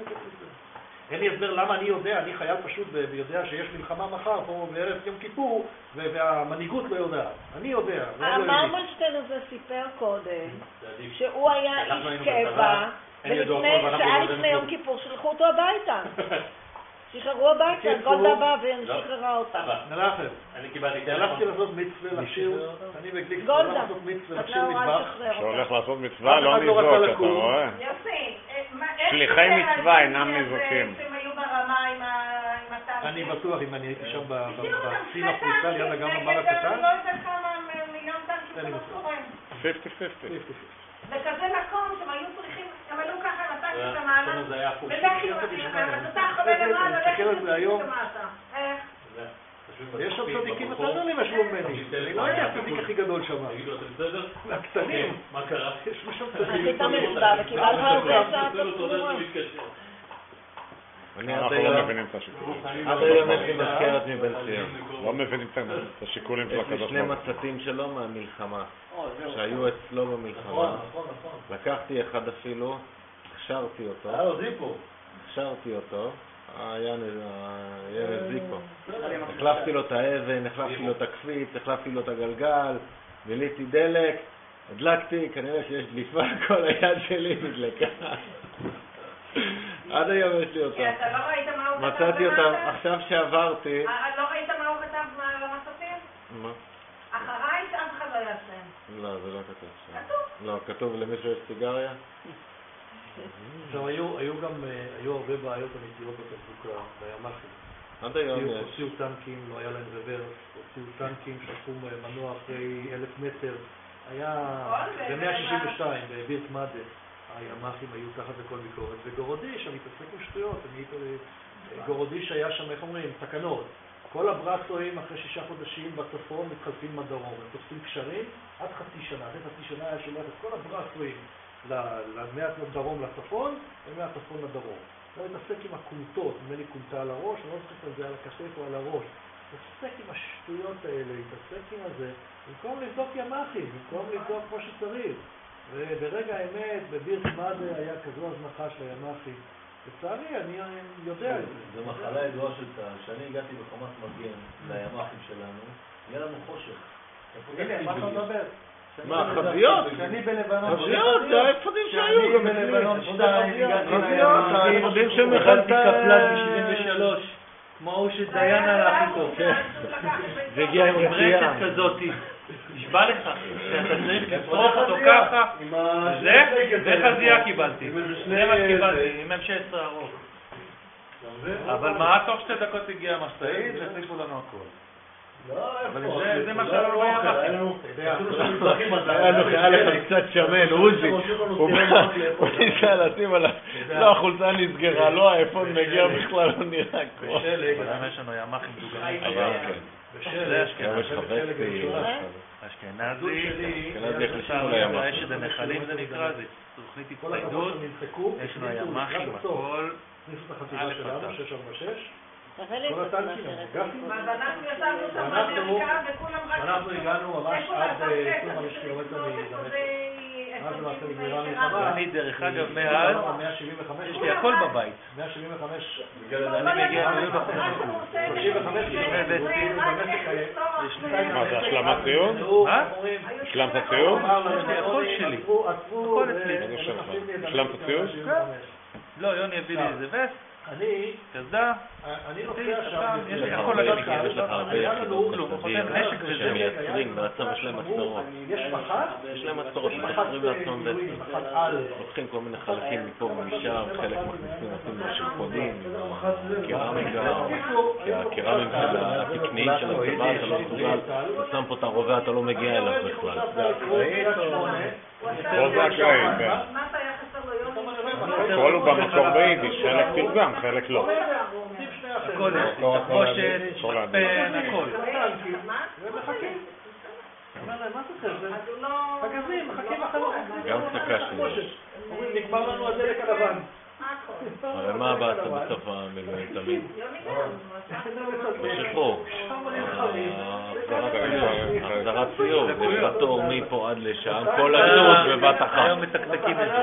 אין לי הסבר למה אני יודע, אני חייל פשוט ויודע שיש מלחמה מחר פה בערב יום כיפור והמנהיגות לא יודעת. אני יודע.
המרמלשטיין הזה סיפר קודם שהוא היה איש קבע שהיה לפני יום כיפור שלחו אותו הביתה. שחררו הביתה, גולדה בא ושחררה אותה.
מנחם, הלכתי לעשות מצווה לשיר, אני וגליק הולך לעשות מצווה לשיר מטבח.
שהולך לעשות מצווה לא ניזוק, אתה רואה?
יופי.
שליחי מצווה אינם ניזוקים.
שהם היו ברמה עם הטנקים.
אני בטוח אם אני הייתי שם בסין הפריצה ליד אגם המר הקטן.
לא יודע כמה מיליון טנקים זה לא קורה.
50-50.
וכזה מקום שהם היו צריכים, הם עלו ככה לטנקים למעלה. ולכי, אתה חבר למעלה, לכי למטה. איך?
יש שם צדיקים יותר גדולים משהו ממני. אני לא יודע הצדיק הכי גדול שם. הקטנים. מה קרה? יש משם צדיקים.
עשית מצווה וקיבלת על זה שעת התמורה.
אנחנו לא מבינים את השיקולים.
עד היום יש לי מזכרת מבן ציון.
לא מבינים את השיקולים של
יש לי
הקדוש
שני
ברוך
מצטים שלו מהמלחמה, שהיו אצלו במלחמה. לקחתי אחד אפילו, הכשרתי אותו, היה זיקו. החלפתי לו את האבן, החלפתי לו את הקפיץ, החלפתי לו את הגלגל, מילאתי דלק, הדלקתי, כנראה שיש דליפה, כל היד שלי נדלקה. עד היום יש לי אותה.
כי אתה לא ראית מה הוא כתב
מצאתי אותה,
למטה?
עכשיו שעברתי.
לא ראית מה הוא כתב למסופים?
מה?
אחריי שאף אחד לא יעשה.
לא, זה לא כתוב שם.
כתוב.
לא, כתוב למישהו יש סיגריה?
היו הרבה בעיות אמיתיות בתחזוקה, בימ"חים.
עד היום יש.
הוציאו טנקים, לא היה להם רוורס, הוציאו טנקים, שלחו מנוע אחרי 1,000 מטר. היה ב-162, בבירט מדה, הימ"חים היו תחת לכל ביקורת. וגורודיש, אני מתעסק עם שטויות, גורודיש היה שם, איך אומרים, תקנות. כל הברסואים אחרי 6 חודשים בצפון מתחלפים בדרום. הם תופסים קשרים עד חצי שנה. אחרי חצי שנה היה שולח את כל הברסואים מהדרום לצפון ומהצפון לדרום. לא מתעסק עם הקומטות, נדמה לי קומטה על הראש, אני לא מתעסק על זה על הכתף או על הראש. מתעסק עם השטויות האלה, מתעסק עם הזה, במקום לבדוק ימ"חים, במקום לבדוק כמו שצריך. וברגע האמת, בבירט מדה היה כזו הזנחה של הימ"חים. לצערי, אני יודע את זה.
זו מחלה ידועה של צה"ל. כשאני הגעתי בחומת מגן לימ"חים שלנו, היה לנו חושך.
הנה, מה אתה מדבר?
מה, חזיות?
כשאני בלבנון...
חזיות, זה האפודים שהיו.
כשאני בלבנון 2 הגעתי
חזיות, האפודים של
אכלתי קפלת ב-73, כמו הוא שדיין על האחיתו.
זה הגיע עם רצייה.
ברצת כזאת. נשבע לך, שאתה צריך לצרוך אותו ככה. זה חזייה קיבלתי. זה מה קיבלתי, עם M16 ארוך. אבל מה, תוך 2 דקות הגיע המשאית והחליפו לנו הכל. אבל זה מה שלנו
היה לך קצת שמן, עוזי. הוא ניסה לשים עליו. לא, החולצה נסגרה, לא, האפון מגיע בכלל, לא נראה כמו.
בשלג, יש לנו ימ"חים דוגמים. זה אשכנזי. אשכנזי, האשת הנחלים זה נקרא, זה תוכנית הצטיידות, יש לנו ימ"חים, הכל,
כל הטנקים,
ואנחנו ישבנו שם במרכב וכולם רק...
אנחנו הגענו ממש עד 25 קילומטר
אני דרך אגב מאז, יש לי הכל בבית.
175
אני מגיע
מה זה, השלמת ציון?
מה?
השלמת ציון?
יש לי הכל שלי. הכל אצלי.
השלמת ציון?
לא, יוני הביא לי איזה וסט.
אני
קסדה,
אני נוסע שם,
יש לי הכל על המגיע.
יש לך הרבה יחידות
חוטף נשק וזה.
שמייצרים בעצם, יש להם מצטרות.
יש מח"ט,
יש להם מצטרות שמייצרים לעצמם בעצם. לוקחים כל מיני חלקים מפה ומשם, חלק מכניסים לעצמם בשלפונים, קרמיקה, כי הקרמיקה התקניים של הצבא, אתה לא מסוגל, אתה שם פה את הרובה, אתה לא מגיע אליו בכלל.
רובה אקראית, כן.
מה אתה היה חסר לו יוני?
הכל הוא במקור ביידיש, חלק תרגם, חלק לא.
הכל יש לי, תחבושת, פן, הכל.
פגזים, מחכים אחרות.
גם סק"שים יש.
אומרים, נגמר לנו הדלק הלבן.
הרי מה הבאת בסוף המילואים תמיד? בשחרור. החזרת ציור, זה בתור מפה עד לשם, כל הזוז בבת אחת.
היום מתקתקים את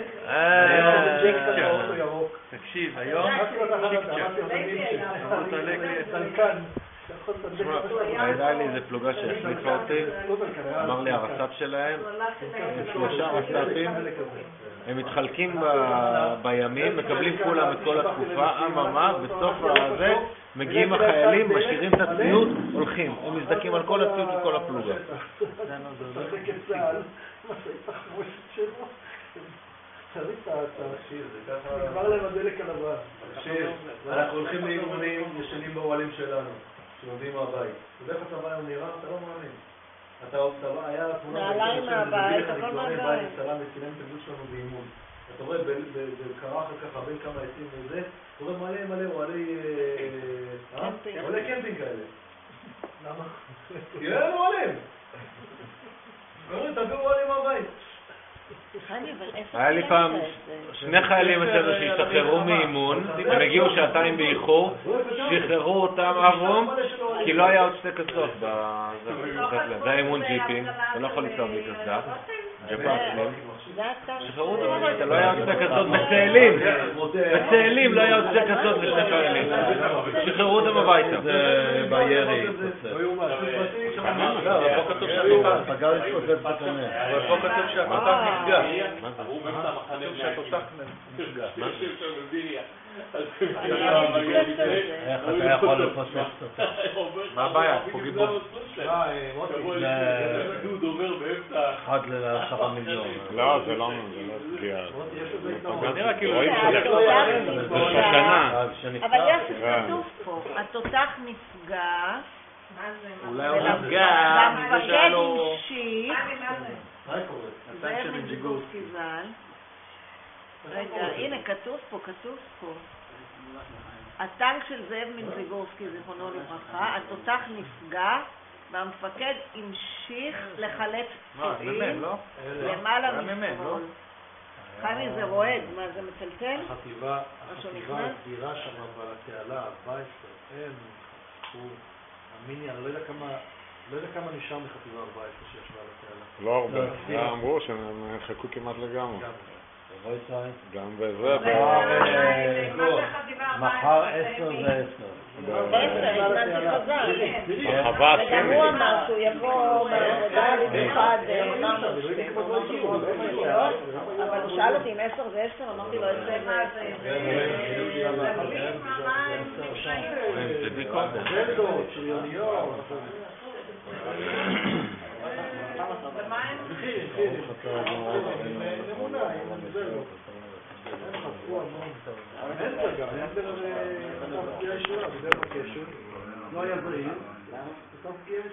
זה. תקשיב, היום
הייתה לי איזה פלוגה שהחליפה אותי, אמר לי הרס"פ שלהם, 3 רס"פים, הם מתחלקים בימים, מקבלים כולם את כל התקופה, אממה, בסוף הזה מגיעים החיילים, משאירים את הציוד, הולכים, הם מזדקים על כל הציוד של כל הפלוגה.
נגמר להם הדלק הלבן.
אנחנו הולכים לאימונים ישנים באוהלים שלנו, שלומדים מהבית.
אתה יודע איך הצבא היום נראה? אתה לא מאמין.
הצבא היה תמונה...
נעליים מהבית, הכל מהבית.
צלם וצילם את הגדוד שלנו באימון. אתה רואה בקרח ככה בין כמה עצים וזה, אתה רואה מלא אוהלי קמפינג כאלה.
למה? כי אין לנו עולים. תביאו עולים מהבית.
היה לי פעם שני חיילים אצלנו שהשתחררו מאימון, הם הגיעו שעתיים באיחור, שחררו אותם אברום, כי לא היה עוד שתי קסדות. זה היה אימון ג'יפים, אתה לא יכול לנסוע בלי קסדה, ג'פאסלים. שחררו אותם הביתה, לא היה עוד שתי קסדות בצאלים, לא היה עוד שתי קסדות לשני חיילים. שחררו אותם הביתה.
זה בירי.
פה כתוב שהתותח
פגע להתפוצץ בקנה.
אבל פה כתוב שהתותח נפגע.
כתוב שהתותח נפגע.
איך אתה יכול לפוצץ תותח?
מה הבעיה? פוגעים בו.
אחד ל10 מיליון.
לא, זה לא פגיעה.
נראה כאילו...
אבל יוסף כתוב פה, התותח נפגע,
אולי הוא נפגע,
והמפקד המשיך, זאב מנזיגורסקי ז"ל. רגע, הנה, כתוב פה. הטנק של זאב מנזיגורסקי, זיכרונו לברכה, התותח נפגע, והמפקד המשיך לחלץ פצועים למעלה משמאל. חמי, זה רועד, מה זה מצלצל?
החטיבה הסדירה שם בתעלה, 14, הם חפשו, המיני, אני לא יודע כמה נשאר מחטיבה 14 שישבה על התעלה.
לא הרבה, אמרו שהם חכו כמעט לגמרי. גם בזה,
מחר 10 זה 10.
10, הזמנתי חזר.
בחווה
וגם הוא אמר שהוא יבוא בעבודה במיוחד, אבל הוא שאל אותי אם 10 זה 10, אמרתי לו 10 זה 10.
זה ביקורת.
ג'נדות, שריוניות.
ומה הם?
נמונה, הם חפרו המון. אין זה גם, היה פגיעה ישירה, בדרך הקשר. לא היה זהיר, בסוף פגיעה